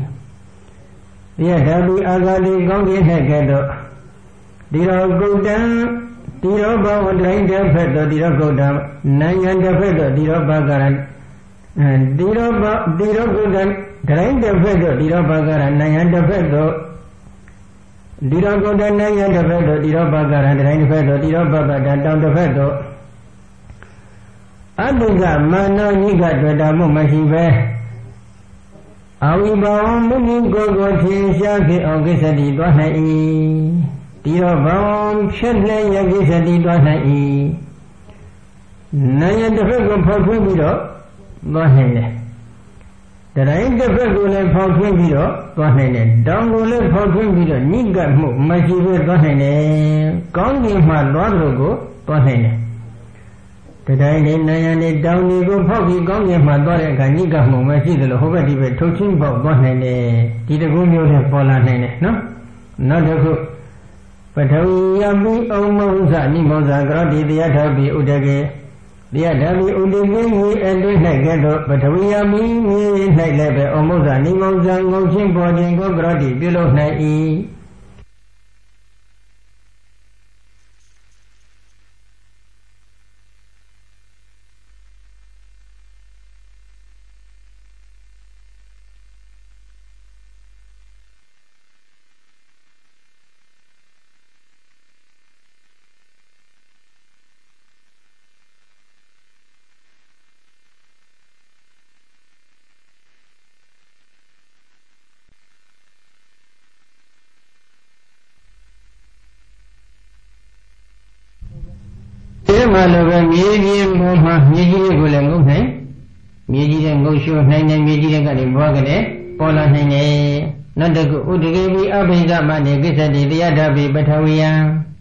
တရားထပိအာဂတိကောင်းကင်၌ကဲ့သို့ဒီရောဂုတ်တံဒီရောဘဝတိုင်းတစ်ဖက်သို့ဒီရောဂုတ်တံနိုင်ငံတစ်ဖက်သို့ဒီရောဘာဂရဒီရောဘဒီရောဂုတ်တံတိုင်းတစ်ဖက်သို့ဒီရောဘာဂရနိုင်ငံတစ်ဖက်သို့ဒီရောဂုတ်တံနိုင်ငံတစ်ဖက်သို့ဒီရောဘာဂရတိုင်းတစ်ဖက်သို့ဒီရောပပဒတောင်တစ်ဖက်သို့အတုကမာနောညိကတွေ့တာမှုမရှိပဲအဝိဘောမုနိကိုကိုထင်ရှားခဲ့အောင်ကိစ္စတိသွားနိုင်၏ဒီတော့ဘောင်ဖြစ်နေရကိစ္စတိသွားနိုင်၏နိုင်ရတစ်ဖက်ကိုဖောက်ထွင်းပြီးတော့သွားနိုင်တယ်တိုင်းတစ်ဖက်ကိုလည်းဖောက်ထွင်းပြီးတော့သွားနိုင်တယ်တောင်ကိုလည်းဖောက်ထွင်းပြီးတော့ညိကမှုမရှိပဲသွားနိုင်တယ်ကောင်းကင်မှာသွားလို့ကိုသွားနိုင်တယ်တိုင်းနဲ့နိုင်ရနဲ့တောင်တွေကိုဖောက်ပြီးကောင်းကင်မှာသွားတဲ့အခါညိကမှုမရှိသလိုဟိုဘက်ဒီဘက်ထုတ်ချင်းပေါက်သွားနိုင်တယ်ဒီတကူမျိုးနဲ့ပေါ်လာနိုင်တယ်နော်နောက်တစ်ခုပထဝီယမိဩမုဇ္ဇနိမောဇာကရောတိတရားထပိဥဒကေတရားထပိဥဒကေမြေအတွင်း၌ကဲ့သို့ပထဝီယမိမြေ၌လည်းပဲဩမုဇ္ဇနိမောဇာငုံချင်းပေါ်ခြင်းကိုကရောတိပြုလုပ်နိုင်၏ဒီမှာလည်းပဲမြေကြီးပေါ်မှာမြေကြီးတွေကိုလည်းငုံနိုင်မြေကြီးတွေငုံရှိုးနိုင်တယ်မြေကြီးတွေကနေဘွားကလေးပေါ်လာနိုင်တယ်နောက်တစ်ခုဥဒကေပိအဘိဇမနေကိစ္စတိတရားဓာပိပထဝီယံ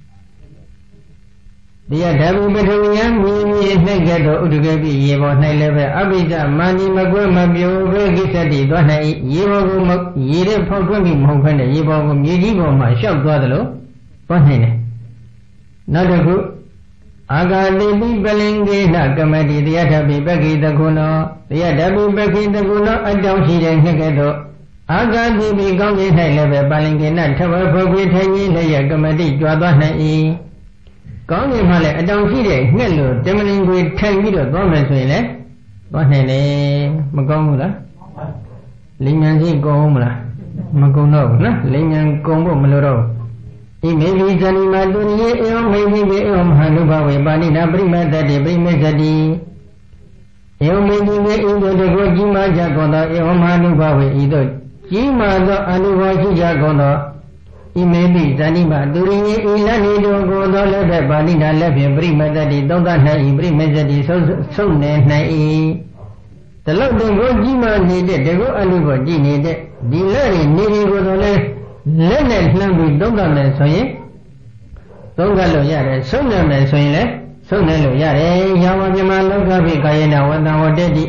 တရားဓာပိပထဝီယံမြေကြီး၌ကဲ့သို့ဥဒကေပိရေပေါ်၌လည်းပဲအဘိဇမဏိမကွဲမပြိုပဲကိစ္စတိသွားနိုင်ရေပေါ်ကိုရေတဲ့ဖောက်ထွင်းပြီးမဟုတ်ဘဲနဲ့ရေပေါ်ကိုမြေကြီးပေါ်မှာလျှောက်သွားသလိုသွားနိုင်တယ်နောက်တစ်ခုအာဂတိပိပလင်္ကေနကမတိတရားထပိပက္ခိတကုဏောတရားထပိပက္ခိတကုဏောအတောင်ရှိတဲ့နှစ်ကဲ့သို့အာဂတိပိကောင်းကင်၌လည်းပဲပလင်္ကေနထဝဖုတ်ပြီးထိုင်ခြင်းလည်းရကမတိကြွားသွားနိုင်၏ကောင်းကင်မှာလည်းအတောင်ရှိတဲ့ငှက်လို့တမလင်ကိုထိုင်ပြီးတော့သွားမယ်ဆိုရင်လည်းသွားနိုင်တယ်မကောင်းဘူးလားလိညာရှိကောင်းမလားမကောင်းတော့ဘူးနော်လိညာကောင်းဖို့မလိုတော့ဣမေဟိဇဏိမတုနိယေဧဝမေဟိကေဧဝမဟာနုဘဝေပါဏိနာပရိမတ္တိပရိမေဇတိဧဝမေဟိကေဣန္ဒတကောကြီးမားကြကုန်သောဧဝမဟာနုဘဝေဤသို့ကြီးမားသောအနုဘောရှိကြကုန်သောဣမေဟိဇဏိမတုနိယေဤလနိတောကိုသောလက်သက်ပါဏိနာလက်ဖြင့်ပရိမတ္တိသုံးသ၌ဤပရိမေဇတိဆုံးဆုံးနေ၌၏တလောက်တကောကြီးမားနေတဲ့တကောအနုဘောကြည်နေတဲ့ဒီလက်ရည်နေဒီကိုသောလဲလက်နဲ့လှမ်းပြီးသုံးကမယ်ဆိုရင်သုံးကလို့ရတယ်ဆုံးနေမယ်ဆိုရင်လည်းဆုံးနေလို့ရတယ်ယာဝပြမလောကပိကာယေနဝတ္တဝတ္တိ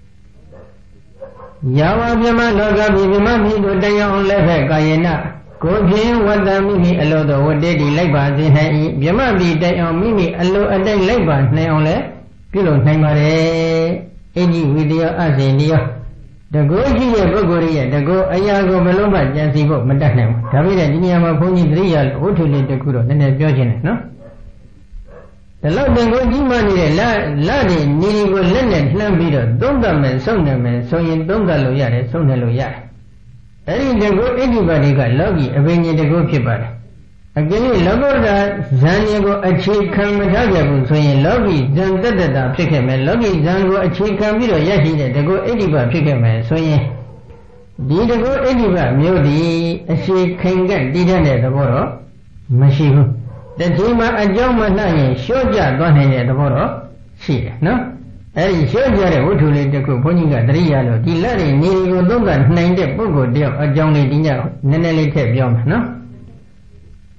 ယာဝပြမလောကပိပြမမိတို့တရားအောင်လည်းပဲကာယေနကိုဖြင့်ဝတ္တမိမိအလိုတော်ဝတ္တိလိုက်ပါစေနိုင်၏ပြမပိတိုင်အောင်မိမိအလိုအတိုင်းလိုက်ပါနိုင်အောင်လည်းပြုလုပ်နိုင်ပါတယ်အင်ကြီးဝိတ္တယအစဉ်တရားတကောရှိတဲ့ပုဂ္ဂိုလ်ရဲ့တကောအရာကိုဘယ်လုံးမှကြံစီဖို့မတတ်နိုင်ဘူးဒါပေမဲ့ဒီနေရာမှာဘုန်းကြီးသတိရဝတ္ထုလေးတစ်ခုတော့နည်းနည်းပြောချင်တယ်နော်ဒီလောက်တကောကြီးမှနေတဲ့လက်လက်နေနေကိုလက်နဲ့လှမ်းပြီးတော့သုံးသပ်မယ်ဆုံးနေမယ်ဆိုရင်သုံးသပ်လို့ရတယ်ဆုံးနေလို့ရတယ်အဲ့ဒီတကောအဋ္ဌိပါတိကလောကီအဘိညာဉ်တကောဖြစ်ပါတယ်အကယ်၍လောကုတ္တရာဇန်ကိုအခြေခံမထားကြဘူးဆိုရင်လောကီဇန်တတ္တတာဖြစ်ခဲ့မယ်လောကီဇန်ကိုအခြေခံပြီးတော့ရရှိတဲ့တကောအဋ္ဌိပါဖြစ်ခဲ့မယ်ဆိုရင်ဒီတကောအဋ္ဌိပါမျိုးဒီအခြေခံကတည်တဲ့သဘောတော့မရှိဘူးတတိမှာအကြောင်းမနှံ့ရင်လျှော့ကျသွားနိုင်တဲ့သဘောတော့ရှိတယ်နော်အဲ့ဒီလျှော့ကျတဲ့ဝတ္ထုလေးတစ်ခုဘုန်းကြီးကသတိရလို့ဒီလက်တွေနေကိုသုံးကနိုင်တဲ့ပုဂ္ဂိုလ်တယောက်အကြောင်းလေးဒီညနည်းနည်းလေးထည့်ပြောမယ်နော်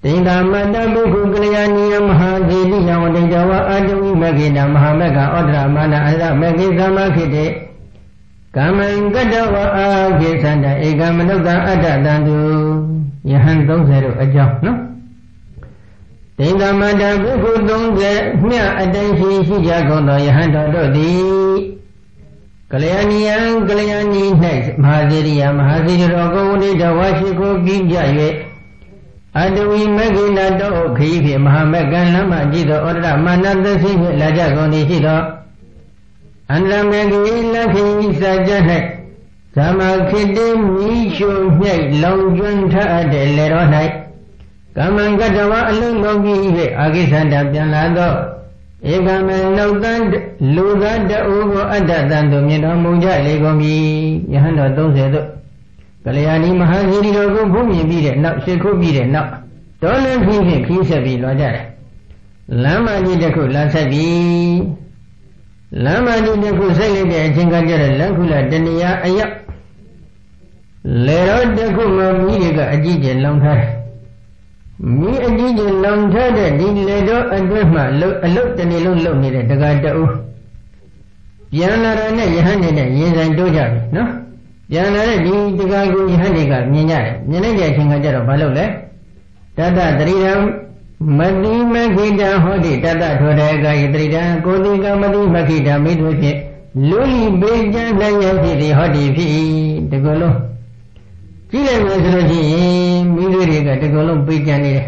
တေသာမတ္တဘိက္ခုကလျာဏီယမဟာသီရိယဝတိတဝါအာတဝိမဂိနာမဟာမကဩဒရမနာအရမဂိသမခိတေကမ္မံကတဝအာကိသန္တဧကမနုဿအတ္တတံတုယဟန်သုံးဆယ်တို့အကြောင်းနော်တေသာမတ္တဘိက္ခုသုံးဆယ်မြတ်အတိုင်းရှိရှိကြကုန်သောယဟန်တော်တို့သည်ကလျာဏီယံကလျာဏီ၌မဟာသီရိယမဟာသီရိတော်ကိုဝတိတဝါရှိကိုပြီးကြ၍အတဝိမဂိနာတောခရီးဖြင့်မဟာမကံလမ်းမှကြည့်သောဩဒရမာနသစိဖြင့်လာကြကုန်သည်ရှိသောအန္တမဂိလက္ခိစာကြ၌ဇာမခိတေမိရှု၌လောင်ကျွမ်းထအပ်တဲ့လေတော်၌ကမ္မံကတဝအလုံးလုံးပြီး၍အာဂိသန္တပြန်လာသောဧကမေနှုတ်တန်လူသားတအိုးကိုအတ္တတန်သို့မြင်တော်မူကြလေကုန်ပြီယဟန်တော်သုံးဆယ်တို့ကလျာဏီမဟာသီရိတော်ကိုဘုံမြင်ပြီးတဲ့နောက်ရှစ်ခုပြီးတဲ့နောက်တော်လည်းဖြည်းဖြည်းခီးဆက်ပြီးလွှာကြတယ်လမ်းမကြီးတစ်ခုလမ်းဆက်ပြီးလမ်းမကြီးတစ်ခုဆက်လိုက်တဲ့အချိန်ကကျတော့လမ်းခုလတဏှာအရောက်လေတော်တစ်ခုမှမိတွေကအကြည့်ကျလောင်ထားတယ်မိအကြည့်ကျလောင်ထားတဲ့ဒီလေတော်အတွင်းမှာအလုတ်တနေ့လုံးလုံနေတဲ့တက္ကတူပြန်လာတဲ့ယဟန်နဲ့ရင်ဆိုင်တိုးကြပြီနော်ပြန်လာတဲ့ဒီတက္ကကူယဟန်တွေကမြင်ကြတယ်မြင်လိုက်တဲ့အချိန်ကကျတော့ဘာလုပ်လဲတတ္တတရိယံမတိမခိတဟောတိတတ္တထောတေကာယတရိယံကိုတိကမတိမခိတမိတို့ဖြင့်လူလီပေကျမ်းလည်းရဖြစ်သည်ဟောတိဖြစ်တကယ်လို့ကြည့်လိုက်မယ်ဆိုလို့ရှိရင်မိတို့တွေကတကယ်လို့ပေကျမ်းနေတယ်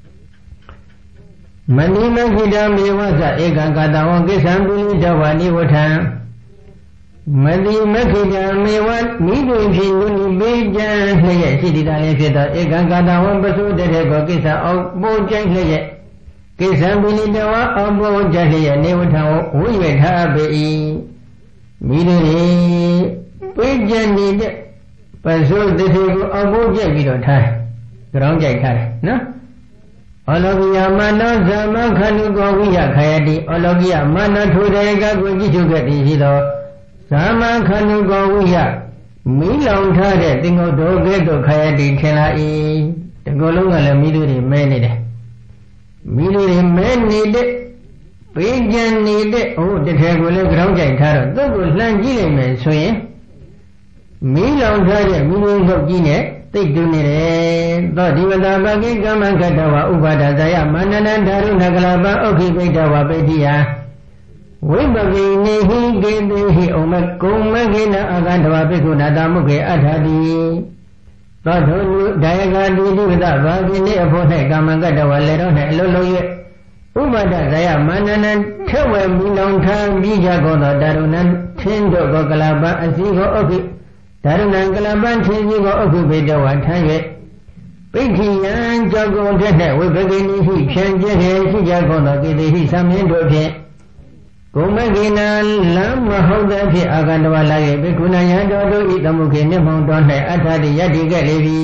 မတိမခိတမေဝသဧကံကာတဝံကိစ္ဆံပုလိတဝါနိဝထံမတိမခိတမေဝမိတို့ဖြင့်လူလီပေကျမ်းလည်းရရှိသည်လည်းဖြစ်သောဧကံကာတဝံပစုတတေကောကိစ္ဆံအောင်ပို့ကျမ်းလည်းရကိစ္ဆံပုလိတဝါအောင်ပို့ကျမ်းလည်းရနေဝထံဝိဝေထာပေ၏မိတို့ပေကျမ်းနေတဲ့ပစုတတိကိုအဘိုးကြိုက်ပြီးတော့ထားတယ်။ကြောင်းကြိုက်ထားတယ်နော်။ဩလောကိယမာနဇမခန္ဓုကောဝိယခယတိဩလောကိယမာနထိုတေကကိုကြည့်ချုပ်ခဲ့သည်ရှိသောဇမခန္ဓုကောဝိယမိလောင်ထားတဲ့သင်္ကောတော်ကဲ့သို့ခယတိထင်လာ၏။ဒီကိုယ်လုံးကလည်းမိတို့တွေမဲနေတယ်။မိတို့တွေမဲနေတဲ့ပေးကြံနေတဲ့ဟိုတထဲကိုလည်းကြောင်းကြိုက်ထားတော့သူ့ကိုလှမ်းကြည့်လိုက်မယ်ဆိုရင်မီးလောင်ထားတဲ့မိမိနှုတ်ကြီးနဲ့သိတူနေတယ်သောဒီဝတပကိကမ္မကတဝဥပါဒဇာယမန္တနဓာရုဏကလပဩခိပိတဝပိတိယဝိပကိနေဟိကေတိဟိဩမကုမကိနအာဂန္တဝပိကုဏတာမုခေအထာတိသောထုဒါယကတိဒီဝတဘာကိနေအဖို့၌ကမ္မကတဝလေတော့၌အလုံးလုံး၍ဥပါဒဇာယမန္တနထဝေမီလောင်ထားပြီးကြကုန်သောဓာရုဏထင်းတို့ကောကလပအစီကိုဩခိဓာရုဏံကလပံထင်းကြီးကိုဥက္ခုပေတဝါထမ်း၍ပိဋ္ဌိယံကြောက်ကုန်တဲ့နဲ့ဝိပကိနိဟိဖြန့်ကျက်ရရှိကြကုန်သောကိတိဟိသမင်းတို့ဖြင့်ကုမကိနာလမ်းမဟုတ်တဲ့ဖြင့်အာဂန္တဝလာ၍ဘေကုဏယံတော်တို့ဤသမုခေမျက်မှောင်တော်၌အထာတိယတ္တိခဲ့လေပြီ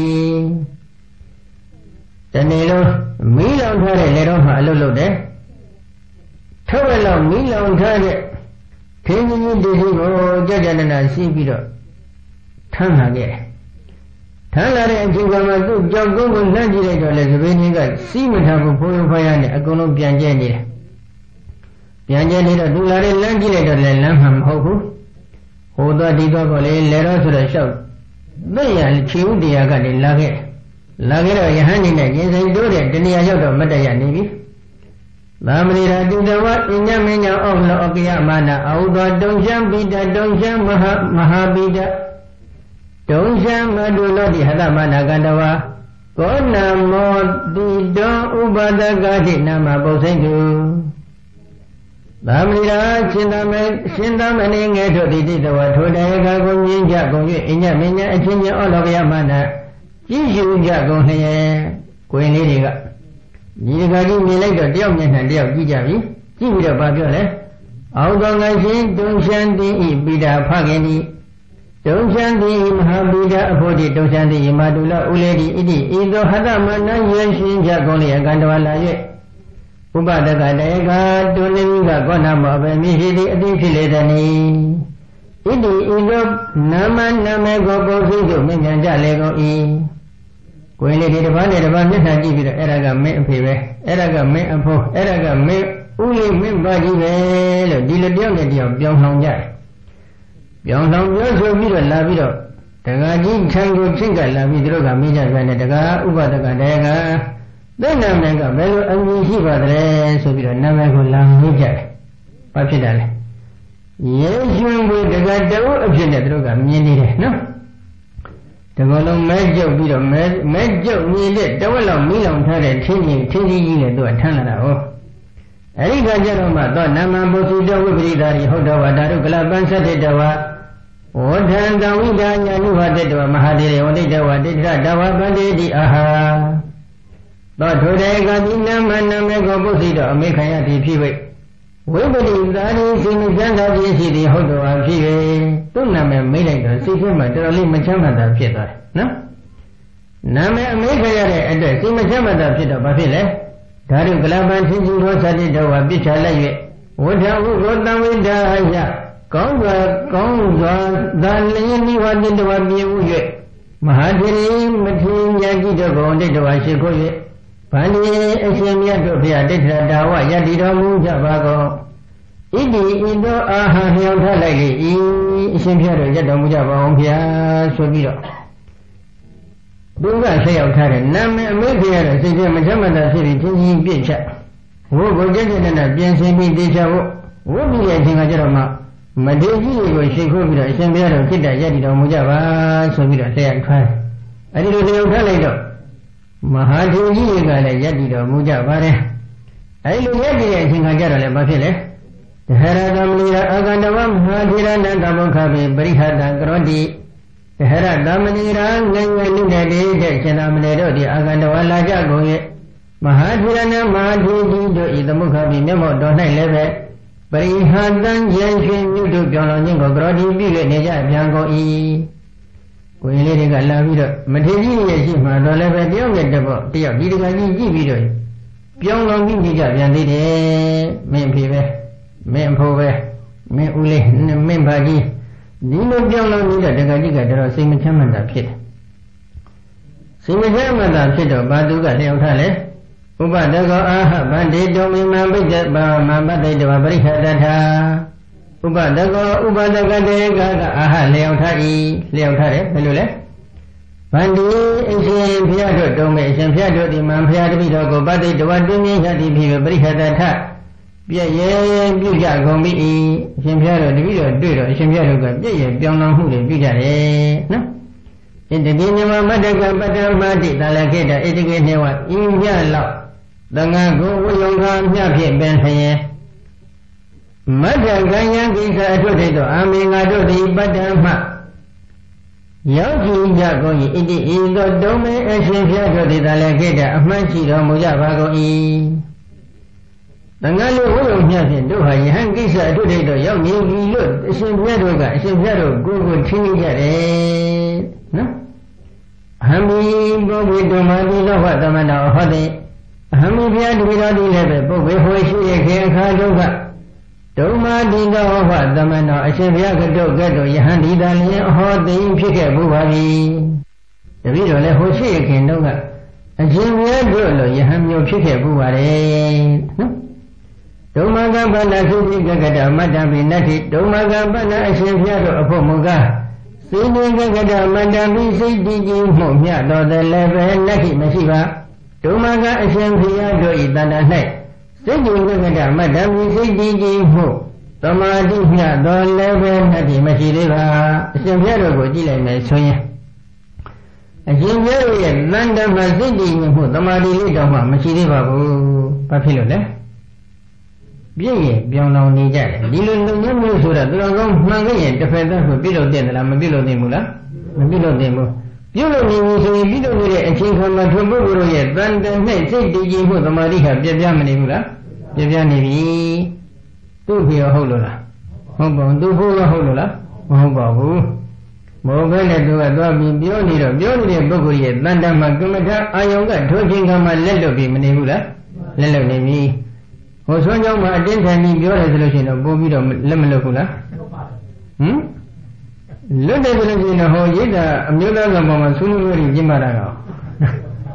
တနေ့လုံးမီးလောင်ထားတဲ့လေတော်မှာအလုတ်လုတ်တယ်ထောက်ရလောက်မီးလောင်ထားတဲ့ခင်းကြီးကြီးတည်းကိုကြကြနနာရှိပြီးတော့ထမ်းလာခဲ့တယ်ထမ်းလာတဲ့အချိန်ကမှသူ့ကြောက်ကုန်းကိုလှမ်းကြည့်လိုက်တော့လေသဘင်းကြီးကစီးမထားဘူးဖိုးရိုးဖယားနဲ့အကုန်လုံးပြန်ကျဲနေတယ်ပြန်ကျဲနေတော့သူလာတဲ့လမ်းကြည့်လိုက်တော့လေလမ်းမှမဟုတ်ဘူးဟိုတော့ဒီတော့ကလေလေတော့ဆိုတော့လျှောက်သိရချီဥတရားကနေလာခဲ့လာခဲ့တော့ယဟန်နေနဲ့ရင်ဆိုင်တိုးတဲ့တဏှာရောက်တော့မတ္တရနေပြီသာမဏေရာတုတဝအညမညောအောလောအကိယမာနအာဟုသောတုံရှံပိတတုံရှံမဟာမဟာပိတတုံရှံမတုလောတိဟတမနာကန္တဝါကောနမောတိတောဥပါဒကတိနာမပုစိတ်တုသာမဏေရာရှင်သာမရှင်သာမဏေငယ်တို့တိတိတဝထိုတေကကိုမြင်ကြကုန်၍အညမညအချင်းချင်းအောလောကယမာနကြည့်ရှုကြကုန်လျက်ကိုယ်လေးတွေကဒီကကြီးမြင်လိုက်တော့တယောက်မျက်နှာတယောက်ကြည့်ကြပြီကြည့်ပြီးတော့ဘာပြောလဲအောက်တော်ငါရှင်တုံရှံတိဤပိတာဖခင်ဤတုံရှံတိမဟာပိတာအဖို့တိတုံရှံတိမာတုလဥလေတိဣတိဤသောဟတမနယေရှင်ကြကုန်လျက်ကန္တဝလာ၍ဥပဒကတေကတုနိကကောနာမောဘေမိဟိတိအတိဖြစ်လေသည်နိဣတိဤသောနာမနာမေကိုပုစိတို့မြင်ကြလေကုန်၏ကိုယ်လေးဒီတစ်ပါးနဲ့တစ်ပါးမျက်နှာကြည့်ပြီးတော့အဲ့ဒါကမင်းအဖေပဲအဲ့ဒါကမင်းအဖိုးအဲ့ဒါကမင်းဦးလေးမင်းပါကြီးပဲလို့ဒီလိုတယောက်နဲ့တယောက်ပြောင်းလှောင်ကြတယ်ပြောင်းလှောင်ပြောဆိုပြီးတော့လာပြီးတော့တက္ကကြီးထံကိုဖြစ်ကလာပြီးသူတို့ကမိကြပြန်တယ်တက္ကဥပဒကတည်းကသိနာမည်ကဘယ်လိုအမည်ရှိပါသလဲဆိုပြီးတော့နာမည်ကိုလာမေးကြတယ်ဘာဖြစ်တာလဲရေရွှင်ကိုတက္ကတဝအဖြစ်နဲ့သူတို့ကမြင်နေတယ်နော်တကယ်လို့မဲကျုပ်ပြီးတော့မဲမဲကျုပ်မြင်တဲ့တဝက်လောက်မိလောင်ထားတဲ့ထင်းကြီးထင်းကြီးကြီးနဲ့သူကထမ်းလာတာဟုတ်အဲဒီကကြတော့မှတော့နာမဘုသူတော်ဝိပရိသရိဟုတ်တော်ဝါဒါရုကလပန်သတ္တတဝါဝဋ္ဌံတဝိဒါညာနုဟတတဝမဟာတိရေဝဋ္ဌိတဝတိထတဝပန္တိတိအာဟာသောထိုတေကတိနမနမေကောပုသိတော်အမေခံရသည်ဖြစ်၍ဝိပရိသာရိစိမချမ်းသာခြင်းရှိသည်ဟုတ်တော်အဖြစ်၍သူ့နာမည်မိလိုက်တော့စိတ်ထဲမှာတော်တော်လေးမချမ်းသာတာဖြစ်သွားတယ်နော်နာမည်အမေခံရတဲ့အတွက်စိတ်မချမ်းသာဖြစ်တော့ဘာဖြစ်လဲဓာတုကလပန်သင်္ကြန်သောသတိတော်ဝပိစ္ဆာလိုက်၍ဝဋ္ဌဝုကောတံဝိဒါယကောင်းစွာကောင်းစွာသာလျင်နိဝတိတဝပြေဥ၍မဟာသရိမထေရကြည်တော်ဘုံတိတဝရှိခိုး၍ဗန္ဒီအရှင်မြတ်တို့ဖျားတိထတာဝယတည်တော်မူကြပါကုန်ဣတိဣသောအာဟံလျောင်းထလိုက်လေဤအရှင်ဖျားတို့ရတော်မူကြပါအောင်ဖျားဆိုပြီးတော့သူကဆက်ရောက်ထားတဲ့နာမည်အမေခင်ရတဲ့စိတ်ထဲမချမ်းမသာဖြစ်ပြီးချင်းချင်းပြည့်ချက်ဝို့ကိုကြက်ကြက်နဲ့နဲ့ပြင်ဆင်ပြီးတေချာဖို့ဝို့ပြီးရဲ့အချိန်ကကြတော့မှမထေရကြီးကိုရှိခိုးပြီးတော့အရှင်ဘုရားတော်จิตတရည်တည်တော်မူကြပါဆိုပြီးတော့ဆက်ရောက်ထားအဲဒီလိုဆက်ရောက်ထားလိုက်တော့မဟာထေရကြီးကလည်းရည်တည်တော်မူကြပါတယ်အဲဒီလိုရည်တည်တဲ့အချိန်ကကြတော့လည်းဘာဖြစ်လဲတဟရတမဏိရာအာကန္တဝမဟာထေရနန္တဘုခဘေပရိဟတံကရောတိတဟရတမဏိရာငယ်ငယ်လူတဲ့တဲ့ရှင်သာမဏေတို့ဒီအာကန္တဝလာကြကုန်ရဲ့မဟာထေရနမဟာထေရကြီးတို့ဤသမုခဘေမျက်မှောက်တော်၌လည်းပဲပရိဟတံရန်ရွှင်မြုပ်တို့ပြောင်းလောင်ခြင်းကိုကရောတိပြု၍နေကြပြန်ကုန်၏ကိုယ်လေးတွေကလာပြီးတော့မထေရကြီးရဲ့ရှိမှတော့လည်းပဲတယောက်နဲ့တပေါ့တယောက်ဒီတကကြီးကြည့်ပြီးတော့ပြောင်းလောင်ပြီးနေကြပြန်သေးတယ်မင်းဖေပဲမင်းအဖိုးပဲမင်းဦးလေးမင်းဘာကြီးဒီလိုပြောင်းလောင်နေတဲ့တကကြီးကတော့စိတ်မချမ်းသာဖြစ်တယ်စိတ်မချမ်းသာဖြစ်တော့ဘာသူကလျှောက်ထားလဲဥပဒကောအာဟဗန္တိတောမိမံပိဋကဗမံပတ္တိတဝပရိဟတထာဥပဒကောဥပဒကတေကကအာဟလျှောက်ထား၏လျှောက်ထားတယ်ဘယ်လိုလဲဗန္တိအရှင်ဘုရားတို့တုံးမဲ့အရှင်ဘုရားတို့ဒီမံဘုရားတပိတော်ကိုပတ္တိတဝတွင်မြင့်ရသည်ဖြစ်ပရိဟတထပြည့်ရဲ့ပြုကြကုန်ပြီအရှင်ဘုရားတို့တပိတော်တွေ့တော့အရှင်ဘုရားတို့ကပြည့်ရဲ့ပြောင်းလဲမှုတွေပြုကြတယ်နော်ဣတတိမြမမတ္တကပတ္တမတိတလခေတဣတကေနေဝဤညလောက်သံဃာကိုဝိယုံခါမြဖြင့်ပင်လျင်မတ္တကံယံကိစ္စအထွတ်ထိပ်သောအာမေငါတို့သည်ပတ္တမရောက်ကြည့်ကြကုန်၏ဣတိဤသောတုံးမေအရှင်ဘုရားတို့သည်တလည်းခေတ္တအမှန်ရှိတော်မူကြပါကုန်၏သံဃာလိုဝိယုံမြဖြင့်တို့ဟာယဟန်ကိစ္စအထွတ်ထိပ်သောရောက်နေပြီလို့အရှင်ဘုရားတို့ကအရှင်ဘုရားတို့ကိုယ်ကိုထင်ကြတယ်နော်အဟံမိဘောဝိတုမာတိလောဟသမဏောဟောတိအဟံမိဘုရားတပည့်တော်ဒီလည်းပဲပုဗ္ဗေဟောရှိရခေအခါတို့ကဒုမာတိသောဟောသမဏောအရှင်ဘုရားကတို့ကတို့ယဟန်ဒီတန်လျင်ဟောသိဖြစ်ခဲ့ဘူးပါပြီတပည့်တော်လည်းဟောရှိရခင်တို့ကအရှင်ဘုရားတို့လိုယဟန်မျိုးဖြစ်ခဲ့ဘူးပါတယ်နော်ဒုမကပ္ပနာသုတိကကတမတ္တပိနတ္တိဒုမကပ္ပနာအရှင်ဘုရားတို့အဖို့မူကားစိတ်ဉ္ဇကတမတ္တပိစိတ်တည်ခြင်းမှုမြတ်တော်တယ်လည်းပဲလက်ရှိမရှိပါဒုမကအရှင်ဘုရားတို့ဤတဏ္ဍာ၌စိတ်ဉ္ဇကတမတ္တပိစိတ်တည်ခြင်းမှုသမာဓိမြတ်တော်လည်းပဲလက်ရှိမရှိသေးပါအရှင်ဘုရားတို့ကိုကြည့်လိုက်မယ်ဆိုရင်အရှင်ဘုရားတို့ရဲ့တဏ္ဍာမှာစိတ်တည်ခြင်းမှုသမာဓိလေးတော့မှမရှိသေးပါဘူးဘာဖြစ်လို့လဲပြည့်ရဲ့ပြောင်းလောင်နေကြတယ်ဒီလိုလုံငန်းမျိုးဆိုတာသူတော်ကောင်းမှန်ခဲ့ရင်တစ်ဖက်သားဆိုပြုလုပ်တဲ့သလားမပြုလုပ်သင့်ဘူးလားမပြုလုပ်သင့်ဘူးပြုလုပ်နေပြီဆိုရင်ပြုလုပ်နေတဲ့အချိန်ခါမှာထိုပုဂ္ဂိုလ်ရဲ့တန်တန်နဲ့စိတ်တည်ကြည်မှုသမာဓိဟာပြည့်ပြားမနေဘူးလားပြည့်ပြားနေပြီသူ့ဖေရောဟုတ်လို့လားဟုတ်ပါဘူးသူ့ဖို့ရောဟုတ်လို့လားမဟုတ်ပါဘူးမဟုတ်ဘဲနဲ့သူကသွားပြီးပြောနေတော့ပြောနေတဲ့ပုဂ္ဂိုလ်ရဲ့တန်တန်မှာကမ္မထာအာယုံကထိုးခြင်းကမှလက်လွတ်ပြီးမနေဘူးလားလက်လွတ်နေပြီဟိုဆွမ်းကြောင်းမှာအတင်းထန်ပြီးပြောတယ်ဆိုလို့ရှိရင်တော့ပို့ပြီးတော့လက်မလွတ်ဘူးလားဟမ်လွတ်တယ်ဆိုလို့ရှိရင်တော့ဟိုရိတ်တာအမျိုးသားကပေါ်မှာဆူးလို့ရည်ကျင်းပါတာကော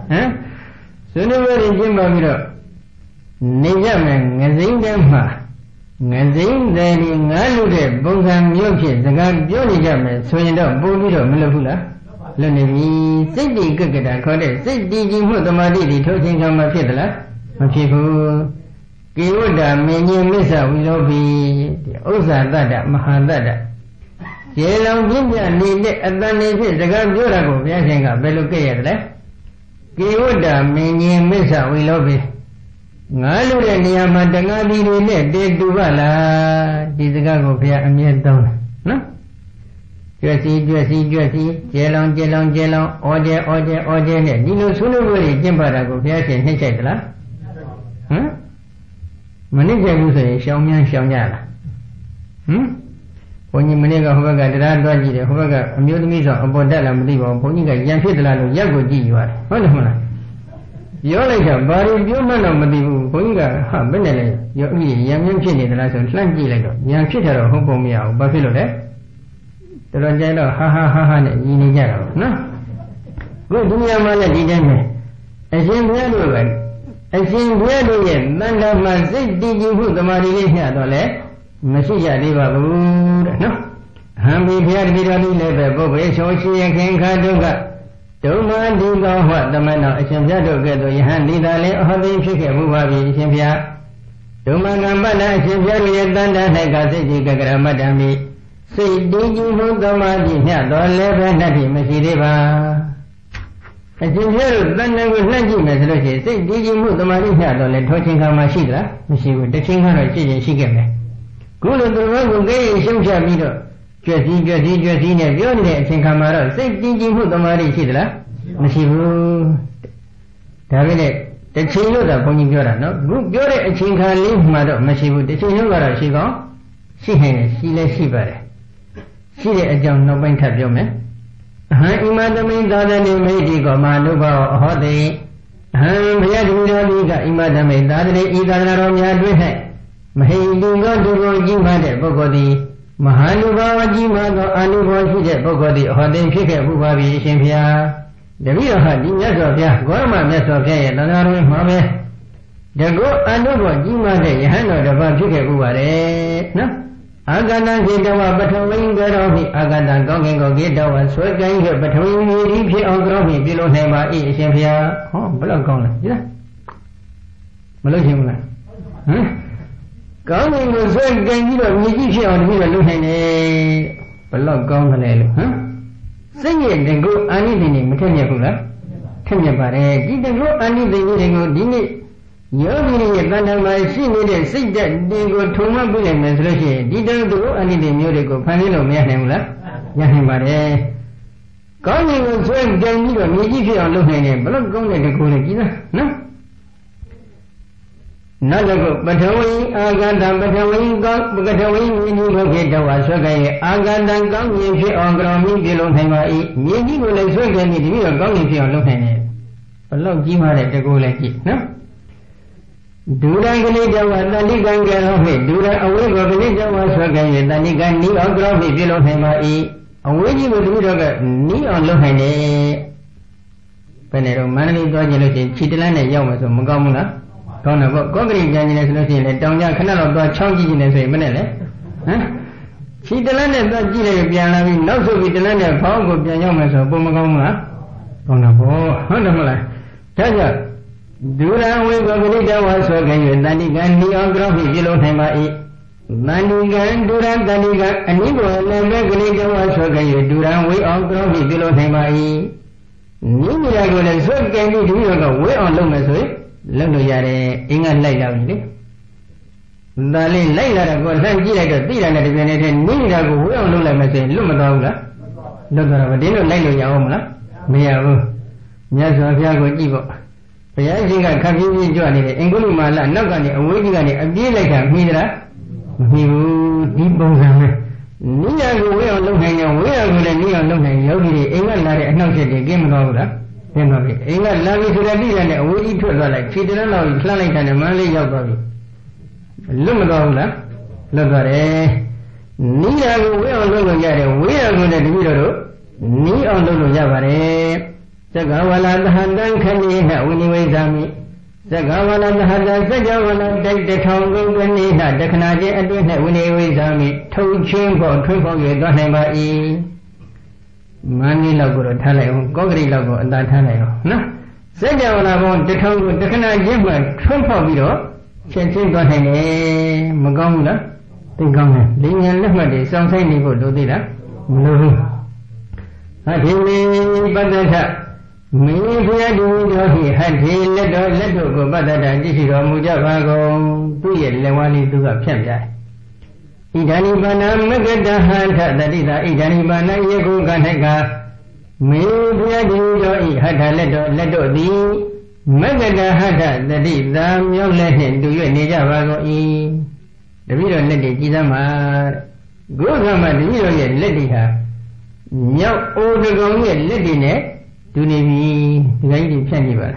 မ်ဆွေးနွေးပွဲတွေကျင်းပပြီးတော့နေကြမယ်ငစိမ့်တဲ့မှာငစိမ့်တယ်ဒီငါးလူတဲ့ပုံစံမျိုးဖြစ်စကားပြောနေကြမယ်ဆိုရင်တော့ပို့ပြီးတော့မလုပ်ဘူးလားလွတ်နေပြီစိတ်တည်ကကတာခေါ်တဲ့စိတ်တည်ကြည်မှုသမာဓိတွေထိုးခြင်းကမှဖြစ်သလားမဖြစ်ဘူးကေဝတ္တမင်းကြီးမစ္ဆဝိလောဘီဥစ္စာတတ္တမဟာတတ္တကျေလောင်ပြင်းပြနေတဲ့အတန်နေဖြစ်စကားပြောတာကိုဘုရားရှင်ကဘယ်လိုကြည့်ရတယ်လဲကေဝတ္တမင်းကြီးမစ္ဆဝိလောဘီငါလူတဲ့နေရာမှာတဏှာဒီတွေနဲ့တည်တူပါလားဒီစကားကိုဘုရားအမြဲသုံးတယ်နော်ကျွတ်စီကျွတ်စီကျွတ်စီကျေလောင်ကျေလောင်ကျေလောင်ဩကျေဩကျေဩကျေနဲ့ဒီလိုဆွေးနွေးပွဲတွေကျင့်ပါတာကိုဘုရားရှင်နှိမ့်ချိုက်သလားဟမ်မနှိမ့်ချိုက်ဘူးဆိုရင်ရှောင်မြန်ရှောင်ကြလားဟမ်ဘုန်းကြီးမနေ့ကဟိုဘက်ကတရားတွားကြည့်တယ်ဟိုဘက်ကအမျိုးသမီးဆောင်အပေါ်တက်လာမသိပါဘူးဘုန်းကြီးကရံဖြစ်သလားလို့ရက်ကိုကြည့်ယူရတယ်ဟုတ်တယ်မလားပြောလိုက်တာဘာလို့ပြောမှတော့မသိဘူးဘုန်းကြီးကဟာဘယ်နဲ့လဲရောဥရံမြင့်ဖြစ်နေသလားဆိုလှမ်းကြည့်လိုက်တော့ရံဖြစ်တယ်တော့ဟုတ်ပုံမရဘူးဘာဖြစ်လို့လဲတော်တော်ကြိုင်တော့ဟာဟာဟာဟာနဲ့ညီနေကြတာပေါ့နော်ခုဒီညမှာလည်းဒီတိုင်းပဲအရှင်ဘုရားတို့ပဲအရှင်ဘုရားတို့ရဲ့တန်တော်မှာစိတ်တည်ကြည်မှုသမာဓိလေးမျှတော့လဲမရှိကြသေးပါဘူးတဲ့နော်ဟံဘီဘုရားတပည့်တော်ကြီးလည်းပဲပုဗ္ဗေရှောရှိယခင်ခါတုကဒုမန္တိကောဟောတမန်တော်အရှင်ဘုရားတို့ကဲ့သို့ယဟန်ဒီသာလည်းအဟောသိဖြစ်ခဲ့မှုပါပြီအရှင်ဘုရားဒုမကံပတ္တအရှင်ဘုရားရဲ့တန်တ၌ကစိတ်ကြီးကကရမတ္တမိစိတ်တည်ကြည်မှုသမာဓိမျှတော်လည်းပဲနှက်တိမရှိသေးပါအရှင်ဘုရားတို့တန်တကိုနှက်ကြည့်မယ်ဆိုလို့ရှိရင်စိတ်တည်ကြည်မှုသမာဓိမျှတော်လည်းထောချင်းခါမှရှိသလားမရှိဘူးတစ်ချင်းကတော့ရှိရင်ရှိခဲ့မယ်ခုလိုသူတော်ကိုကြည့်ရင်ရှုံးချပြီးတော့ကြွက်စီးကြွက်စီးကြွက်စီးနဲ့ပြောနေတဲ့အချိန်ခါမှာတော့စိတ်တည်ကြည်မှုသမာဓိရှိသလားမရှိဘူးဒါပဲနဲ့တစ်ချိန်လို့သာဘုန်းကြီးပြောတာနော်ခုပြောတဲ့အချိန်ခါလေးမှာတော့မရှိဘူးတစ်ချိန်လို့ကတော့ရှိကောင်းရှိနေတယ်ရှိလဲရှိပါတယ်ရှိတဲ့အကြောင်းနောက်ပိုင်းထပ်ပြောမယ်အဟံဣမသမိန်သာသနေမိတိကောမာနုဘောအဟောတိအဟံဘုရားတပည့်တော်ကြီးကဣမသမိန်သာသနေဤသာသနာတော်များတွင်၌မဟိတုသောသူကိုကြီးမားတဲ့ပုဂ္ဂိုလ်သည်မဟာနုဘောကြီးမားသောအာနုဘောရှိတဲ့ပုဂ္ဂိုလ်သည်အဟောတိဖြစ်ခဲ့မှုပါပြီအရှင်ဘုရားတပည့်တော်ဟာဒီမြတ်စွာဘုရားဂေါရမမြတ်စွာဘုရားရဲ့သံဃာတော်မှာပဲတကောအာနုဘောကြီးမားတဲ့ယဟန်တော်တစ်ပါးဖြစ်ခဲ့မှုပါတယ်နော်အာဂန္တခေတဝပထဝီကရောမိအာဂန္တကောင်းကင်ကိုခေတဝဆွဲကိုင်းခဲ့ပထဝီမြေကြီးဖြစ်အောင်ကြောမိပြုလို့နိုင်ပါ၏အရှင်ဘုရားဟောဘယ်လောက်ကောင်းလဲကြည့်လားမလို့ရှင်ဘူးလားဟမ်ကောင်းကင်ကိုဆွဲကိုင်းပြီးတော့မြေကြီးဖြစ်အောင်တပည့်တော်လုပ်နိုင်တယ်ဘယ်လောက်ကောင်းသလဲလို့ဟမ်စိတ်ရဲ့တကုအာနိသင်နေမထက်မြက်ဘူးလားထက်မြက်ပါတယ်ဒီတကုအာနိသင်တွေကိုဒီနေ့ယောဂီရဲ့တဏ္ဍာမှာရှိနေတဲ့စိတ်ဓာတ်တွေကိုထုံမှပြလိုက်မယ်ဆိုလို့ရှိရင်ဒီတကုအာနိသင်မျိုးတွေကိုဖန်ဆင်းလို့မရနိုင်ဘူးလားရနိုင်ပါတယ်ကောင်းကင်ကိုဆွဲကိုင်းပြီးတော့မြေကြီးဖြစ်အောင်လုပ်နိုင်တယ်ဘယ်လောက်ကောင်းတဲ့တကုလဲကြည့်လားနော်နောက်တစ်ခုပထဝီအာဂန္တပထဝီကောပထဝီမြေကြီးကိုခေတဝါဆွဲကြရဲ့အာဂန္တကောင်းကြီးဖြစ်အောင်ကြောင့်မြည်ပြုလုပ်နိုင်ပါ၏မြေကြီးကိုလည်းဆွဲကြနေဒီပြီးတော့ကောင်းကြီးဖြစ်အောင်လုပ်နိုင်တယ်ဘလောက်ကြီးမားတဲ့တကူလည်းကြည့်နော်ဒူရံကလေးကြောင့်တဏိကံကြရောဟိဒူရံအဝိကောကလေးကြောင့်ဆွဲကြရဲ့တဏိကံနီးအောင်ကြောင့်မြည်ပြုလုပ်နိုင်ပါ၏အဝိကြီးကိုဒီပြီးတော့ကနီးအောင်လုပ်နိုင်တယ်ဘယ်နဲ့တော့မန္တလေးသွားကြလို့ရှိရင်ခြေတလန်းနဲ့ရောက်မယ်ဆိုမကောင်းဘူးလားကောင်းတယ်ပေါ့ကောကရိကြံနေတယ်ဆိုလို့ရှိရင်လေတောင်ကြခဏတော့သွားချောင်းကြည့်နေဆိုရင်မနဲ့လေဟမ်ခြေတလန်းနဲ့သွားကြည့်လိုက်ပြန်လာပြီးနောက်ဆုတ်ပြီးတလန်းနဲ့ဖောင်းကိုပြန်ရောက်မယ်ဆိုပုံမကောင်းဘူးလားကောင်းတာပေါ့ဟုတ်တယ်မလားဒါကြောင့်ဒူရံဝေကောကရိတဝါဆွဲခံ၍တဏိကံနီအောင်ကြောင့်ပြုလုပ်နိုင်ပါ၏တဏိကံဒူရံတဏိကံအနိဘောလည်းပဲကရိတဝါဆွဲခံ၍ဒူရံဝေအောင်ကြောင့်ပြုလုပ်နိုင်ပါ၏နိမိယာကိုလည်းဆွဲခံပြီးဒီလိုကဝေအောင်လုပ်မယ်ဆိုရင်လုပ်လို့ရတယ်အင်းကလိုက်လာပြီလေဒါလေးလိုက်လာတော့ကိုလှမ်းကြည့်လိုက်တော့သိတာနဲ့တပြိုင်တည်းနိမိတာကိုဝေအောင်လုပ်လိုက်မယ်ဆိုရင်လွတ်မသွားဘူးလားလွတ်သွားတော့မတင်းလို့လိုက်လို့ရအောင်မလားမရဘူးမြတ်စွာဘုရားကိုကြည့်ပေါ့ဘုရားရှင်ကခပ်ပြင်းပြင်းကြွနေတယ်အင်္ဂုလိမာလနောက်ကနေအဝေးကြီးကနေအပြေးလိုက်တာမှီသလားမမှီဘူးဒီပုံစံပဲနိယကိုဝေအောင်လုပ်နိုင်ရင်ဝေအောင်ကိုလည်းနိအောင်လုပ်နိုင်ယောဂီတွေအင်္ဂလာတဲ့အနှောက်အယှက်တွေကင်းမသွားဘူးလားကျင်းပါပြီအင်္ဂလာပြီဆိုတဲ့တိရနဲ့အဝေးကြီးထွက်သွားလိုက်ခြေတရလောက်လှမ်းလိုက်တာနဲ့မန်းလေးရောက်သွားပြီလွတ်မသွားဘူးလားလွတ်သွားတယ်နိယာကိုဝေးအောင်လုပ်လို့ရတယ်ဝေးရကိုလည်းတပည့်တော်တို့နီးအောင်လုပ်လို့ရပါတယ် Sagawala Dahadan Kanina Uniwezami Sagawala Dahadan Sagawala Dekong Ganina Dekanaji Adina Uniwezami Tochin for Triple Yadonema E Mani Lago Taleo Gogri Lago and that Taleo No Sagawala won't Dekong Dekanaji Triple Video Chenchin Gonhene Magonga Tingong Lingan Lemadi something Nico do that Mulu Hadini Badata Many do he had he let go let go but that Jishiro Mujavago do ye Lewani to the Pemda Idani Bana Magada Hanta that is a Idani Bana Yago Ganega Many do he had a letter let go the Magada Hanta that is the young legend do you Nijavago E The video let it Jizama Go Rama the video let it have Now all the wrong let in it Do ni lady Pennybar.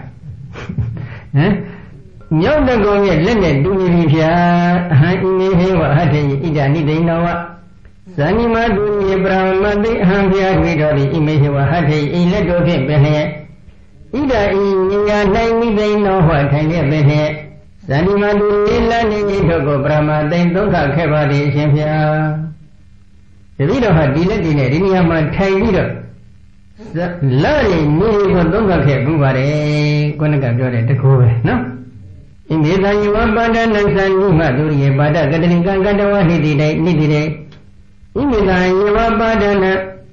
Young the going at Leonard, do ni Pia, Honey, Hati, Idani, they know what. Sanima do ni brown Monday, Hambia, Vidori, image of Hati, in let go get Behe. Ida in your name, they know what I never Behe. Sanima do ni Lani, Togo Brahma, they don't have Kavadi, Champia. The video had delayed in a Riniama Taylor. Lari Nili Gondonga Bubare, Gonaga the Kobe, no? In the time you are Badan and San Maduri, Bada, Gathering Gadawa, he did it, needed it. In the time you are Badana,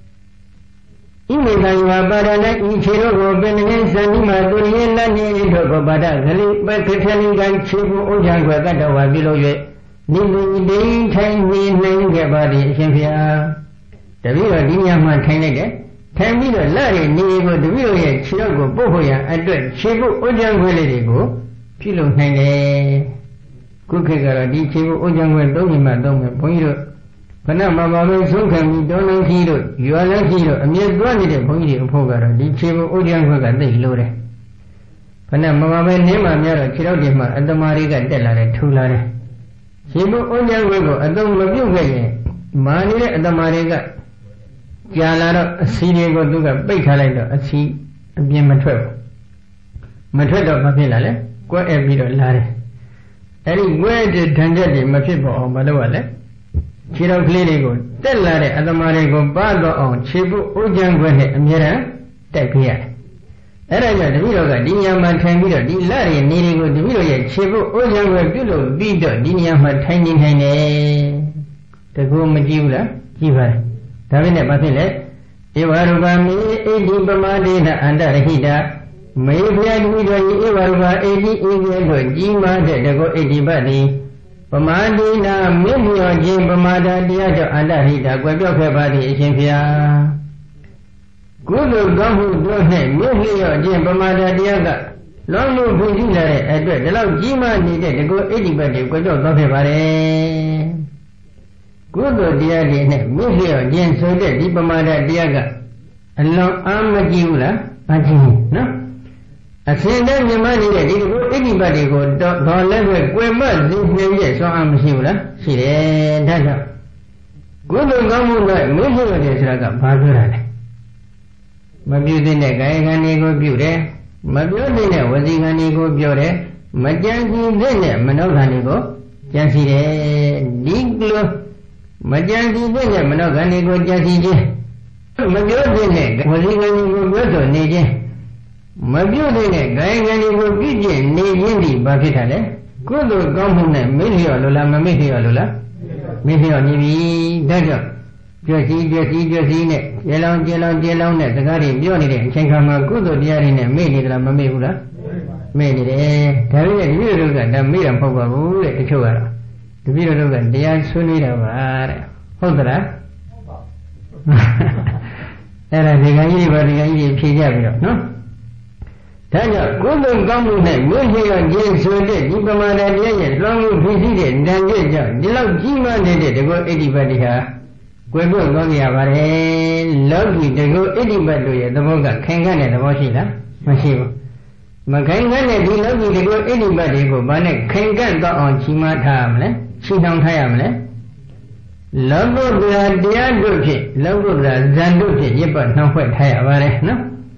in the time you are Badana, Ichiro, Benin, San Maduri, Lani, Togo Bada, but telling Gan Chibu Ojanga Gadawa below you. Nili, day, time, we name your body, Champia. The real Dinyama Tanega. Can be the Larry Nigo, the real Chirogo, Bohoya, and the Chibu Ojangwelligo, Pilo Hane, Kukagara, di Chibu Ojangwell, Dogima, Doma, Poiro, Panama, Sokan, Donald Hero, you are not hero, and you're granted a Poiro Pogara, di Chibu Ojangwell, they lure. Panama, Nema, Mera, Chirodima, and the Mariga Della, Tulare. Chibu Ojangwell, and don't love you, Mani and the Mariga. Yala, a senior go to a baker like a sea, a beam matro. Matredo Mapilale, go every lare. Any where did Tanjati Mapipo or Madawale? Chiro Clinico, tell Lare and the Marigo Bargo on Chibu Ujangwene, Mira, Tapia. Eraja, the Viloga, Dinia Matangiro, Di Lari, Nidigo, the Viloga, Chibu Ujangwe, Bilo, Vido, Dinia Matangin Hane, the Gomajula, Giver. Tavine Patile, Ivarubami, Edi Bamadina, and Hida, maybe I do Ivaruba, Edi Ego, Jima, the go Edi Badi, Bamadina, Milio, Jim Bamada, Diajo, and Hida, Guadoka Badi, Chimpia. Good Gamu, Dohe, Milio, Jim Bamada, Diaga, Long Buzilla, Edward, the love Jima needed to go Edi Badi, Guadoka Badi. Good dear, Muslim, Jen Soda, Dipamada Diaga, and long Amagula, Ajin, no? A sender, the money that anybody go, don't let her go, but this name, so I'm Shula, she did. Good Gamu, Muslim is like a Padura. Mabutin a guy, and he go beauty, Mabutin was in an ego beauty, Majansi, then Manoganigo, Jansi, Diglo. Majansi Villa Manoganigo Jazzy. Mabutin, was even Goto Niji. Mabutin, Gaiganigo Pigeon, Niji, Bakitale. Good Gomuna, Milio Lula, Mamihio Lula. Mihio Nivi, Dago. Josie, Josie, Josie, Yellow, Yellow, Yellow, the Guardian, Johnny, Chankama, Good Diarina, Made la Mamihula. Made it, Tavia, you look at the Miram Pogo, the Chua. The video of the young Sunita were hold that. And I think I give a Pijavio, no? Tanya, good Gamu, Musi and James Sunday, Dipamada, long visited, then the love Jima did it to go anybody here. Gwebu Gogia Vare, lovely to go anybody at the Moga, Kangan and the Washita, Masivo. Makangan, he lovely to go anybody go, but Kangan got on Chima Tamle. She don't have it. Love of the Diaduki, love of the Zanduki, but no way, no?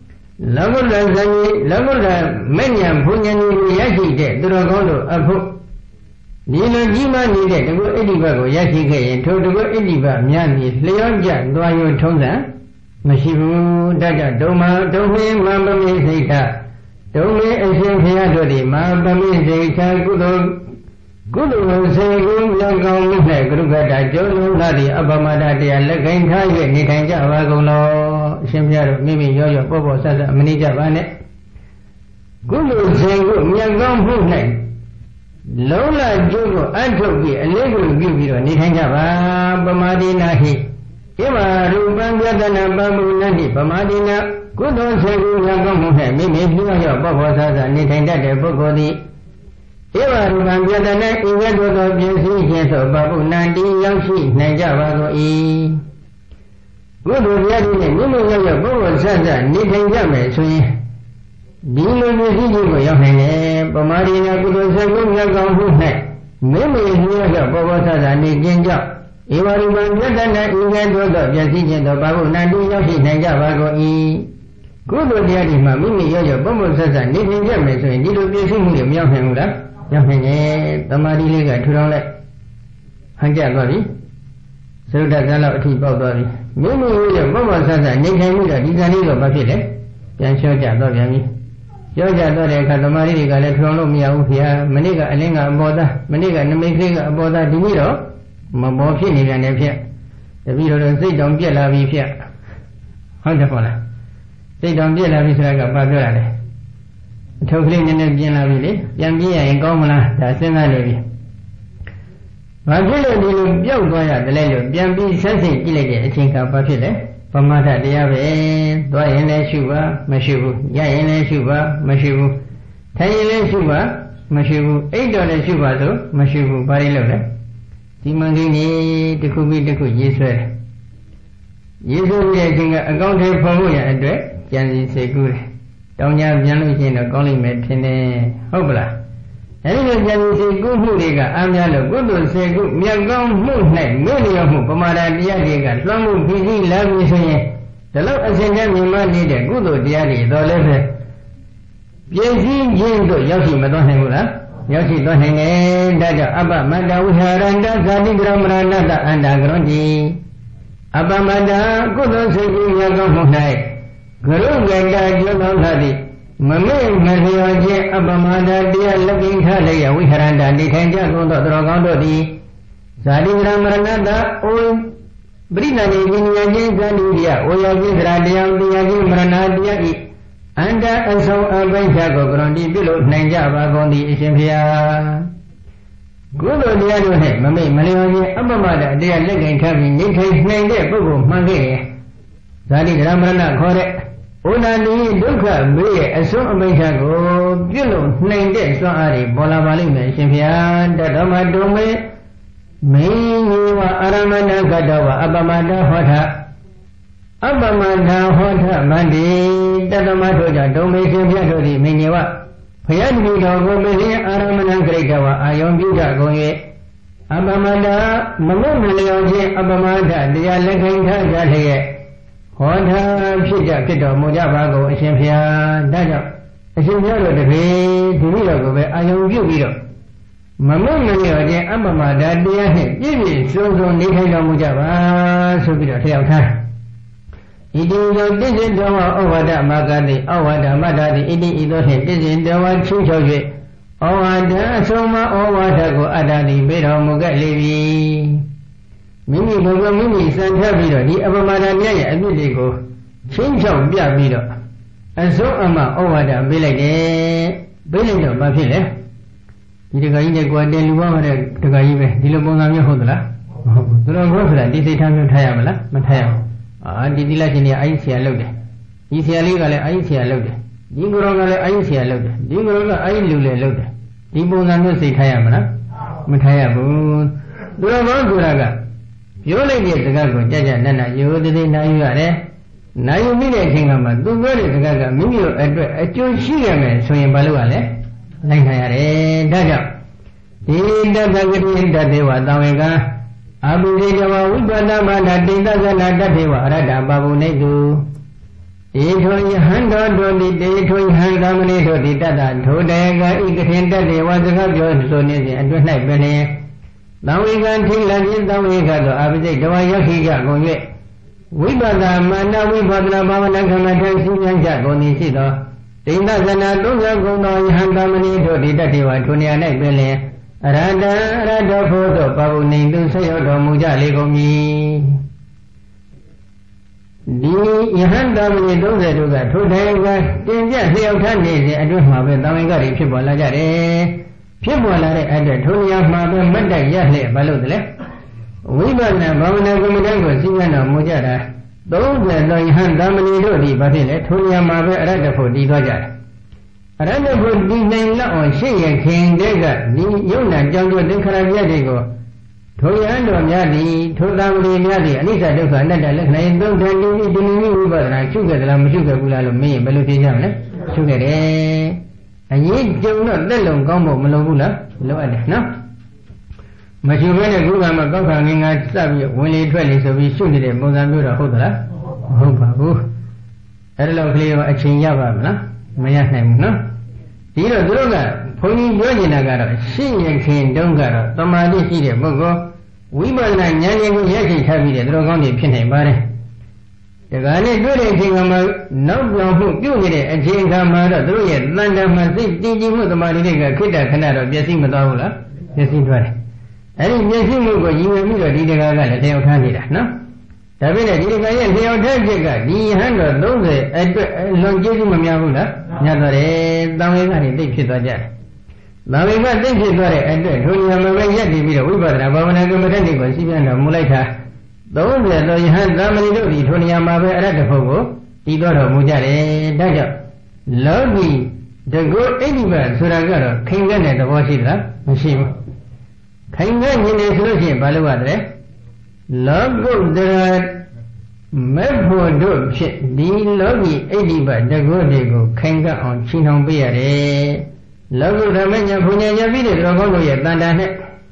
လောကုတ္တရာဇာတိလောကုတ္တရာမဉ္ဇဉ်ဘုံဉာဏ်ကိုရရှိတဲ့သူတော်ကောင်းတို့အဖို့ဒီလိုကြီးမားနေတဲ့တကုအဋ္ဌိပတ်ကိုရရှိခဲ့ရင်ထိုတကုအဋ္ဌိပတ်များမည်လျော့ကျသွားရုံထုံးစံမရှိဘူးဒါကြောင့်ဒုံမဒုံမေမပမိစိတ်ထဒုံမေအရှင်ဘုရားတို့သည်မာပမိစိတ်ထကုသိုလ်ကုသိုလ်စေကုလောကောင်းမှု၌ကရုကတာကျုံးလုံးလာသည့်အပမဒတရားလက်ကိုင်းထား၍နေထိုင်ကြပါကုန်လောအရှင်ဘုရားတို့မိမိရောရောပေါ်ပေါ်ဆဆမနေကြပါနဲ့ကုသိုလ်စေကုမြတ်ကောင်းမှု၌လုံးလာကျိုးကိုအထုတ်ပြီးအလေးကိုပြုပြီးတော့နေထိုင်ကြပါပမာဒိနာဟိဣမရူပံပြတနာပပုဏ္ဏိပမာဒိနာကုသိုလ်စေကုမြတ်ကောင်းမှု၌မိမိလျောရောပေါ်ပေါ်ဆဆနေထိုင်တတ်တဲ့ပုဂ္ဂိုလ်သည်ဧဝရူပံပြတနာဤဝတ္တသောပြည့်စုံခြင်းသောပပုဏ္ဏတိရောက်ရှိနိုင်ကြပါကုန်၏ကုသိုလ်တရားတွေနဲ့မိမိရောက်ရောက်ပေါ်ပေါ်ဆဆနေထိုင်ကြမယ်ဆိုရင်ဒီလိုမျိုးရှိခြင်းကိုရောက်နိုင်တယ်ပမာဒိနာကုသိုလ်စေကုမြတ်ကောင်းမှု၌မိမိလျောရောက်ပေါ်ပေါ်ဆဆနေခြင်းကြောင့်ဧဝရူပံပြတနာဤဝတ္တသောပြည့်စုံခြင်းသောပပုဏ္ဏတိရောက်ရှိနိုင်ကြပါကုန်၏ကုသိုလ်တရားတွေမှာမိမိရောက်ရောက်ပေါ်ပေါ်ဆဆနေထိုင်ကြမယ်ဆိုရင်ဒီလိုပြည့်စုံမှုတွေမရောက်နိုင်ဘူးလားရောက်နိုင်တယ်တမာတိလေးကထူထောင်လိုက်ဟန်ကြသွားပြီသုဒ္ဓဇာလောက်အထိပေါက်သွားပြီမိမိရဲ့ဘဝဆဆနေထိုင်မှုတော့ဒီဇာလေးတော့မဖြစ်လေပြန်လျှော့ကြတော့ပြန်ပြီလျှော့ကြတော့တဲ့အခါတမာတိတွေကလည်းထူထောင်လို့မရဘူးခင်ဗျာမနေ့ကအလင်းကအပေါ်သားမနေ့ကနမိတ်ကလေးကအပေါ်သားဒီနေ့တော့မပေါ်ဖြစ်နေပြန်တယ်ဖြစ်တပည့်တော်တို့စိတ်တောင်ပြက်လာပြီဖြစ်ဟုတ်တယ်ပေါ့လားစိတ်တောင်ပြက်လာပြီဆိုတာကဘာပြောရလဲအထုပ်ကလေးနည်းနည်းပြင်းလာပြီလေပြန်ပြင်းရရင်ကောင်းမလားဒါစဉ်းစားနေပြီဘာဖြစ်လို့ဒီလိုပျောက်သွားရတယ်လဲလို့ပြန်ပြီးဆက်စိတ်ကြည့်လိုက်တဲ့အချိန်ကဘာဖြစ်လဲပမာဒတရားပဲသွားရင်လည်းရှုပါမရှိဘူးရရင်လည်းရှုပါမရှိဘူးထိုင်ရင်လည်းရှုပါမရှိဘူးအိတ်တော်လည်းရှုပါဆိုမရှိဘူးဘာလို့လဲဒီမန်ကြီးကြီးတစ်ခုပြီးတစ်ခုရေးဆွဲတယ်ရေးဆွဲတဲ့အချိန်ကအကောင့်ထဲဖော်ဖို့ရအတွက်ကြံစီစိတ်ကူးတယ်တောင်းကြပြန်လို့ရှိရင်တော့ကောင်းလိမ့်မယ်ထင်တယ်ဟုတ်ပလားအဲဒီလိုကြံစီစိတ်ကူးမှုတွေကအားများလို့ကုသိုလ်စေကုမြတ်ကောင်းမှု၌မေ့လျော့မှုပမာဒတရားတွေကလွှမ်းမှုဖြစ်စီလာပြီဆိုရင်ဒီလောက်အစဉ်တည်းမြင်မနေတဲ့ကုသိုလ်တရားတွေတော့လည်းပဲပြည့်စည်ခြင်းတို့ရောက်ရှိမသွားနိုင်ဘူးလားရောက်ရှိသွားနိုင်တယ်ဒါကြောင့်အပ္ပမတ္တဝိဟာရန္တဇာတိကရမရဏတအန္တကရွန်တိအပ္ပမတ္တကုသိုလ်စေကုမြတ်ကောင်းမှု၌ဂရုကတကျွမ်းလာသည့်မမေ့မလျော်ခြင်းအပ္ပမတ္တတရားလက်ကင်ထားလျက်ဝိဟာရန္တနေထိုင်ကြကုန်သောသူတော်ကောင်းတို့သည်ဇာတိကရမရဏတအိုပရိနာနေဉာဏ်ချင်းဇာတိတရားအိုယောကိသရာတရားတရားချင်းမရဏတရားဤအန္တအဆုံးအပိစ္ဆာကိုကရွန်တိပြုလို့နိုင်ကြပါကုန်သည်အရှင်ဘုရားကုသိုလ်တရားတို့နဲ့မမေ့မလျော်ခြင်းအပ္ပမတ္တတရားလက်ကင်ထားပြီးနေထိုင်နိုင်တဲ့ပုဂ္ဂိုလ်မှန်ခဲ့ရဲ့ဇာတိကရမရဏခေါ်တဲ့ဩနာတိဒုက္ခမေးရဲ့အဆုံးအမိစ္ဆာကိုပြုလို့နိုင်တဲ့စွမ်းအားတွေပေါ်လာပါလိမ့်မယ်ရှင်ဘုရားတတမတုံမေမင်းကြီးဝအာရမဏကတောဝအပ္ပမတ္တဟောထအပ္ပမတ္တဟောထမန္တိတတမတို့ကြောင့်တုံမေရှင်ဘုရားတို့သည်မင်းကြီးဝဘုရားတပည့်တော်ကိုမင်းအာရမဏဂရိတဝအာယုံပြုကြကုန်၍အပ္ပမတ္တမမမလျော်ခြင်းအပ္ပမတ္တတရားလက်ခံထားကြလျက်ဟောတာဖြစ်ကြဖြစ်တော်မူကြပါကုန်အရှင်ဘုရားဒါကြောင့်အရှင်ဘုရားတို့တပည့်ဒီလိုကိုပဲအာယုံပြုပြီးတော့မမမလျော်ခြင်းအပ္ပမတ္တတရားနဲ့ပြည့်ပြည့်စုံစုံနေထိုင်တော်မူကြပါဆိုပြီးတော့ထည့်ထားဣတိယောတိစ္ဆေတောဝဩဝါဒမဂတိဩဝါဒမတ္တတိဣတိဤသို့ဖြင့်တိစ္ဆေတောဝချင်းချော၍ဩဝါဒအဆုံးမဩဝါဒကိုအတ္တတိပေးတော်မူခဲ့လေပြီမိမိဘုရားမိမိစံထပ်ပြီးတော့ဒီအပ္ပမတ္တမြတ်ရဲ့အပြစ်တွေကိုချင်းချောက်ပြပြီးတော့အဆုံးအမဩဝါဒပေးလိုက်တယ်ပေးလိုက်တော့ဘာဖြစ်လဲဒီတခါကြီးနဲ့ကိုယ်တင်လူပါတဲ့တခါကြီးပဲဒီလိုပုံစံမျိုးဟုတ်သလားမဟုတ်ဘူးသူတော်ဘုရားဆိုတာဒီစိတ်ထားမျိုးထားရမလားမထားရဘူးအာဒီတိလရှင်ကြီးအိုင်းဆရာလုပ်တယ်ဒီဆရာလေးကလည်းအိုင်းဆရာလုပ်တယ်ဒီကိုရောကလည်းအိုင်းဆရာလုပ်တယ်ဒီကိုရောကအိုင်းလူလည်းလုပ်တယ်ဒီပုံစံမျိုးစိတ်ထားရမလားမထားရဘူးသူတော်ဘောဆိုတာကပြောလိုက်တဲ့စကားကိုကြကြနက်နက်ရိုးသေးသေးနားယူရတယ်နားယူမိတဲ့အချိန်ကမှသူပြောတဲ့စကားကမိမိတို့အတွက်အကျိုးရှိရမယ်ဆိုရင်ဘာလို့ ရလဲလိုက်နိုင်ရတယ်ဒါကြောင့်ဒီတတ္တဂတိတတေဝသံဝေကအဘိဓိတဝဝိပဿနာမတ္တိတသနာတတေဝအရတ္တပဗုနေတုတေထောယဟန်တော်တို့သည်တေထောယဟန်သမဏေတို့သည်တတ္တထိုတေကဤကထင်တတ်တေဝစကားပြောဆိုနေစဉ်အတွင်း၌ပင်သံဝေကံထိလခြင်းသံဝေကသောအပိစိတ်တဝါယခိကြကုန်၍ဝိပဿနာမာနဝိပဿနာဘာဝနာကမ္မထံစီမံကြကုန်သည်ရှိသောတိဏ္ဍဇနာသုံးဆကုံသောယဟန်သမဏေတို့သည်တတ္တေဝထိုနေရာ၌ပင်လျင်အရဟတံအရဟတဖို့သောပဝုနေသူဆက်ရောက်တော်မူကြလေကုန်မည်ဒီယဟန်သမဏေသုံးဆတို့ကထိုတိုင်ကတင်ပြလျှောက်ထားနေစဉ်အတွင်းမှာပဲသံဝေကတွေဖြစ်ပေါ်လာကြတယ်ဖြစ်ပေါ်လာတဲ့အတွက်ထိုနေရာမှာပဲမတ်တက်ရလျက်ဘာလို့လဲဝိပဿနာဘာဝနာကမ္မဋ္ဌာန်းကိုစီမံတော်မူကြတာသုံးဆသောယဟန်သမဏေတို့သည်ဘာဖြစ်လဲထိုနေရာမှာပဲအရဟတဖို့တည်သွားကြတယ်အရဟတဖို့တည်နိုင်လောက်အောင်ရှေ့ရခင်တဲ့ကဒီယုံနာကြောင့်တို့သင်္ခါရပြတ်တွေကိုထိုယဟန်တော်များသည်ထိုသမဏေများသည်အနိစ္စဒုက္ခအနတ္တလက္ခဏာယသုံးထန်ဒီဒီနိမိဝိပဿနာရှုခဲ့သလားမရှုခဲ့ဘူးလားလို့မေးရင်ဘယ်လိုဖြေကြမလဲရှုခဲ့တယ်အရေးကြုံတော့တက်လုံကောင်းဖို့မလိုဘူးလားလိုအပ်တယ်နော်မရှိဘဲနဲ့ခုကမှကောက်ခံငင်းငါစပ်ပြီးဝင်လေထွက်လေဆိုပြီးရှုနေတဲ့ပုံစံမျိုးတော့ဟုတ်သလားမဟုတ်ပါဘူးအဲ့ဒါလောက်ကလေးရောအချိန်ရပါမလားမရနိုင်ဘူးနော်ဒီတော့သူတို့ကဘုန်းကြီးပြောနေတာကတော့ရှင်းရခင်တုန်းကတော့တမာတိရှိတဲ့ပုဂ္ဂိုလ်ဝိပဿနာဉာဏ်ရည်ကိုရရှိထားပြီးတဲ့သူတို့ကောင်းတွေဖြစ်နိုင်ပါတယ်ဒီကနေ့တွေ့တဲ့အချိန်မှာနောက်ပြောင်မှုပြုတ်နေတဲ့အချိန်ခါမှာတော့သူတို့ရဲ့တန်တမှာစိတ်တည်ကြည်မှုတမာတိတွေကခိတ္တခဏတော့ပျက်စီးမသွားဘူးလားပျက်စီးသွားတယ်အဲ့ဒီပျက်စီးမှုကိုရည်ရွယ်ပြီးတော့ဒီတကားကလည်းတယောက်ထားနေတာနော်ဒါပေမဲ့ဒီတကားရဲ့တယောက်ထားချက်ကဒီဟန်တော်သုံးဆအတွက်လွန်ကျေးဇူးမများဘူးလားများသွားတယ်တန်ဝေကနေသိဖြစ်သွားကြတယ်တန်ဝေကသိဖြစ်သွားတဲ့အတွက်ထိုဉာဏ်မှာပဲရက်တည်ပြီးတော့ဝိပဿနာဘာဝနာကမ္မဋ္ဌာန်းကိုစီးပြန်တော်မူလိုက်တာသုံးဆသောယဟန်သမဏေတို့ဒီထိုနေရာမှာပဲအရဟတဖို့ကိုတည်တော်တော်မူကြတယ်ဒါကြောင့်လောကီတကုအိဋ္ဌိပဆိုတာကတော့ခိင်တဲ့သဘောရှိသလားမရှိဘူးခိုင်ငယ်နေနေဆိုလို့ရှိရင်ဘာလို့ရတယ်လောကုတ္တရာမေဖို့တို့ဖြစ်ဒီလောကီအိဋ္ဌိပတကုတွေကိုခိုင်ကအောင်ချီနှောင်ပေးရတယ်လောကုတ္တမညာဘုံညာရပြီးတဲ့တော်ကောင်းတို့ရဲ့တန်တာနဲ့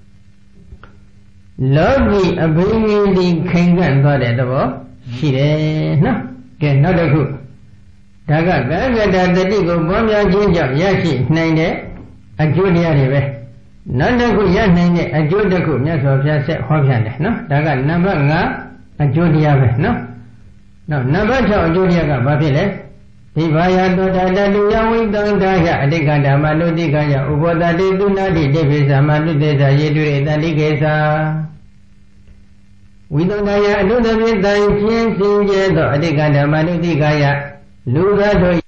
လောကီအဘိဓိတိခိုင်ကသွားတဲ့သဘောရှိတယ်နော်ကဲနောက်တစ်ခုဒါကသံဃတတတိကိုပွားများခြင်းကြောင့်ရရှိနိုင်တဲ့အကျိုးတရားတွေပဲနောက်တစ်ခုရနိုင်တဲ့အကျိုးတစ်ခုမြတ်စွာဘုရားဆက်ဟောပြတယ်နော်ဒါကနံပါတ်၅အကျိုးတရားပဲနော်နောက်နံပါတ်၆အကျိုးတရားကဘာဖြစ်လဲဒီဘာယတောတတတုယဝိတံဒါယအတိကဓမ္မနုတိကယဥပောတတိသုနာတိတိပိသမာနုတေသယေတုရေတတိကေသာဝိတံဒါယအနုတပိတံချင်းစင်ကြဲသောအတိကဓမ္မနုတိကယလူသားတို့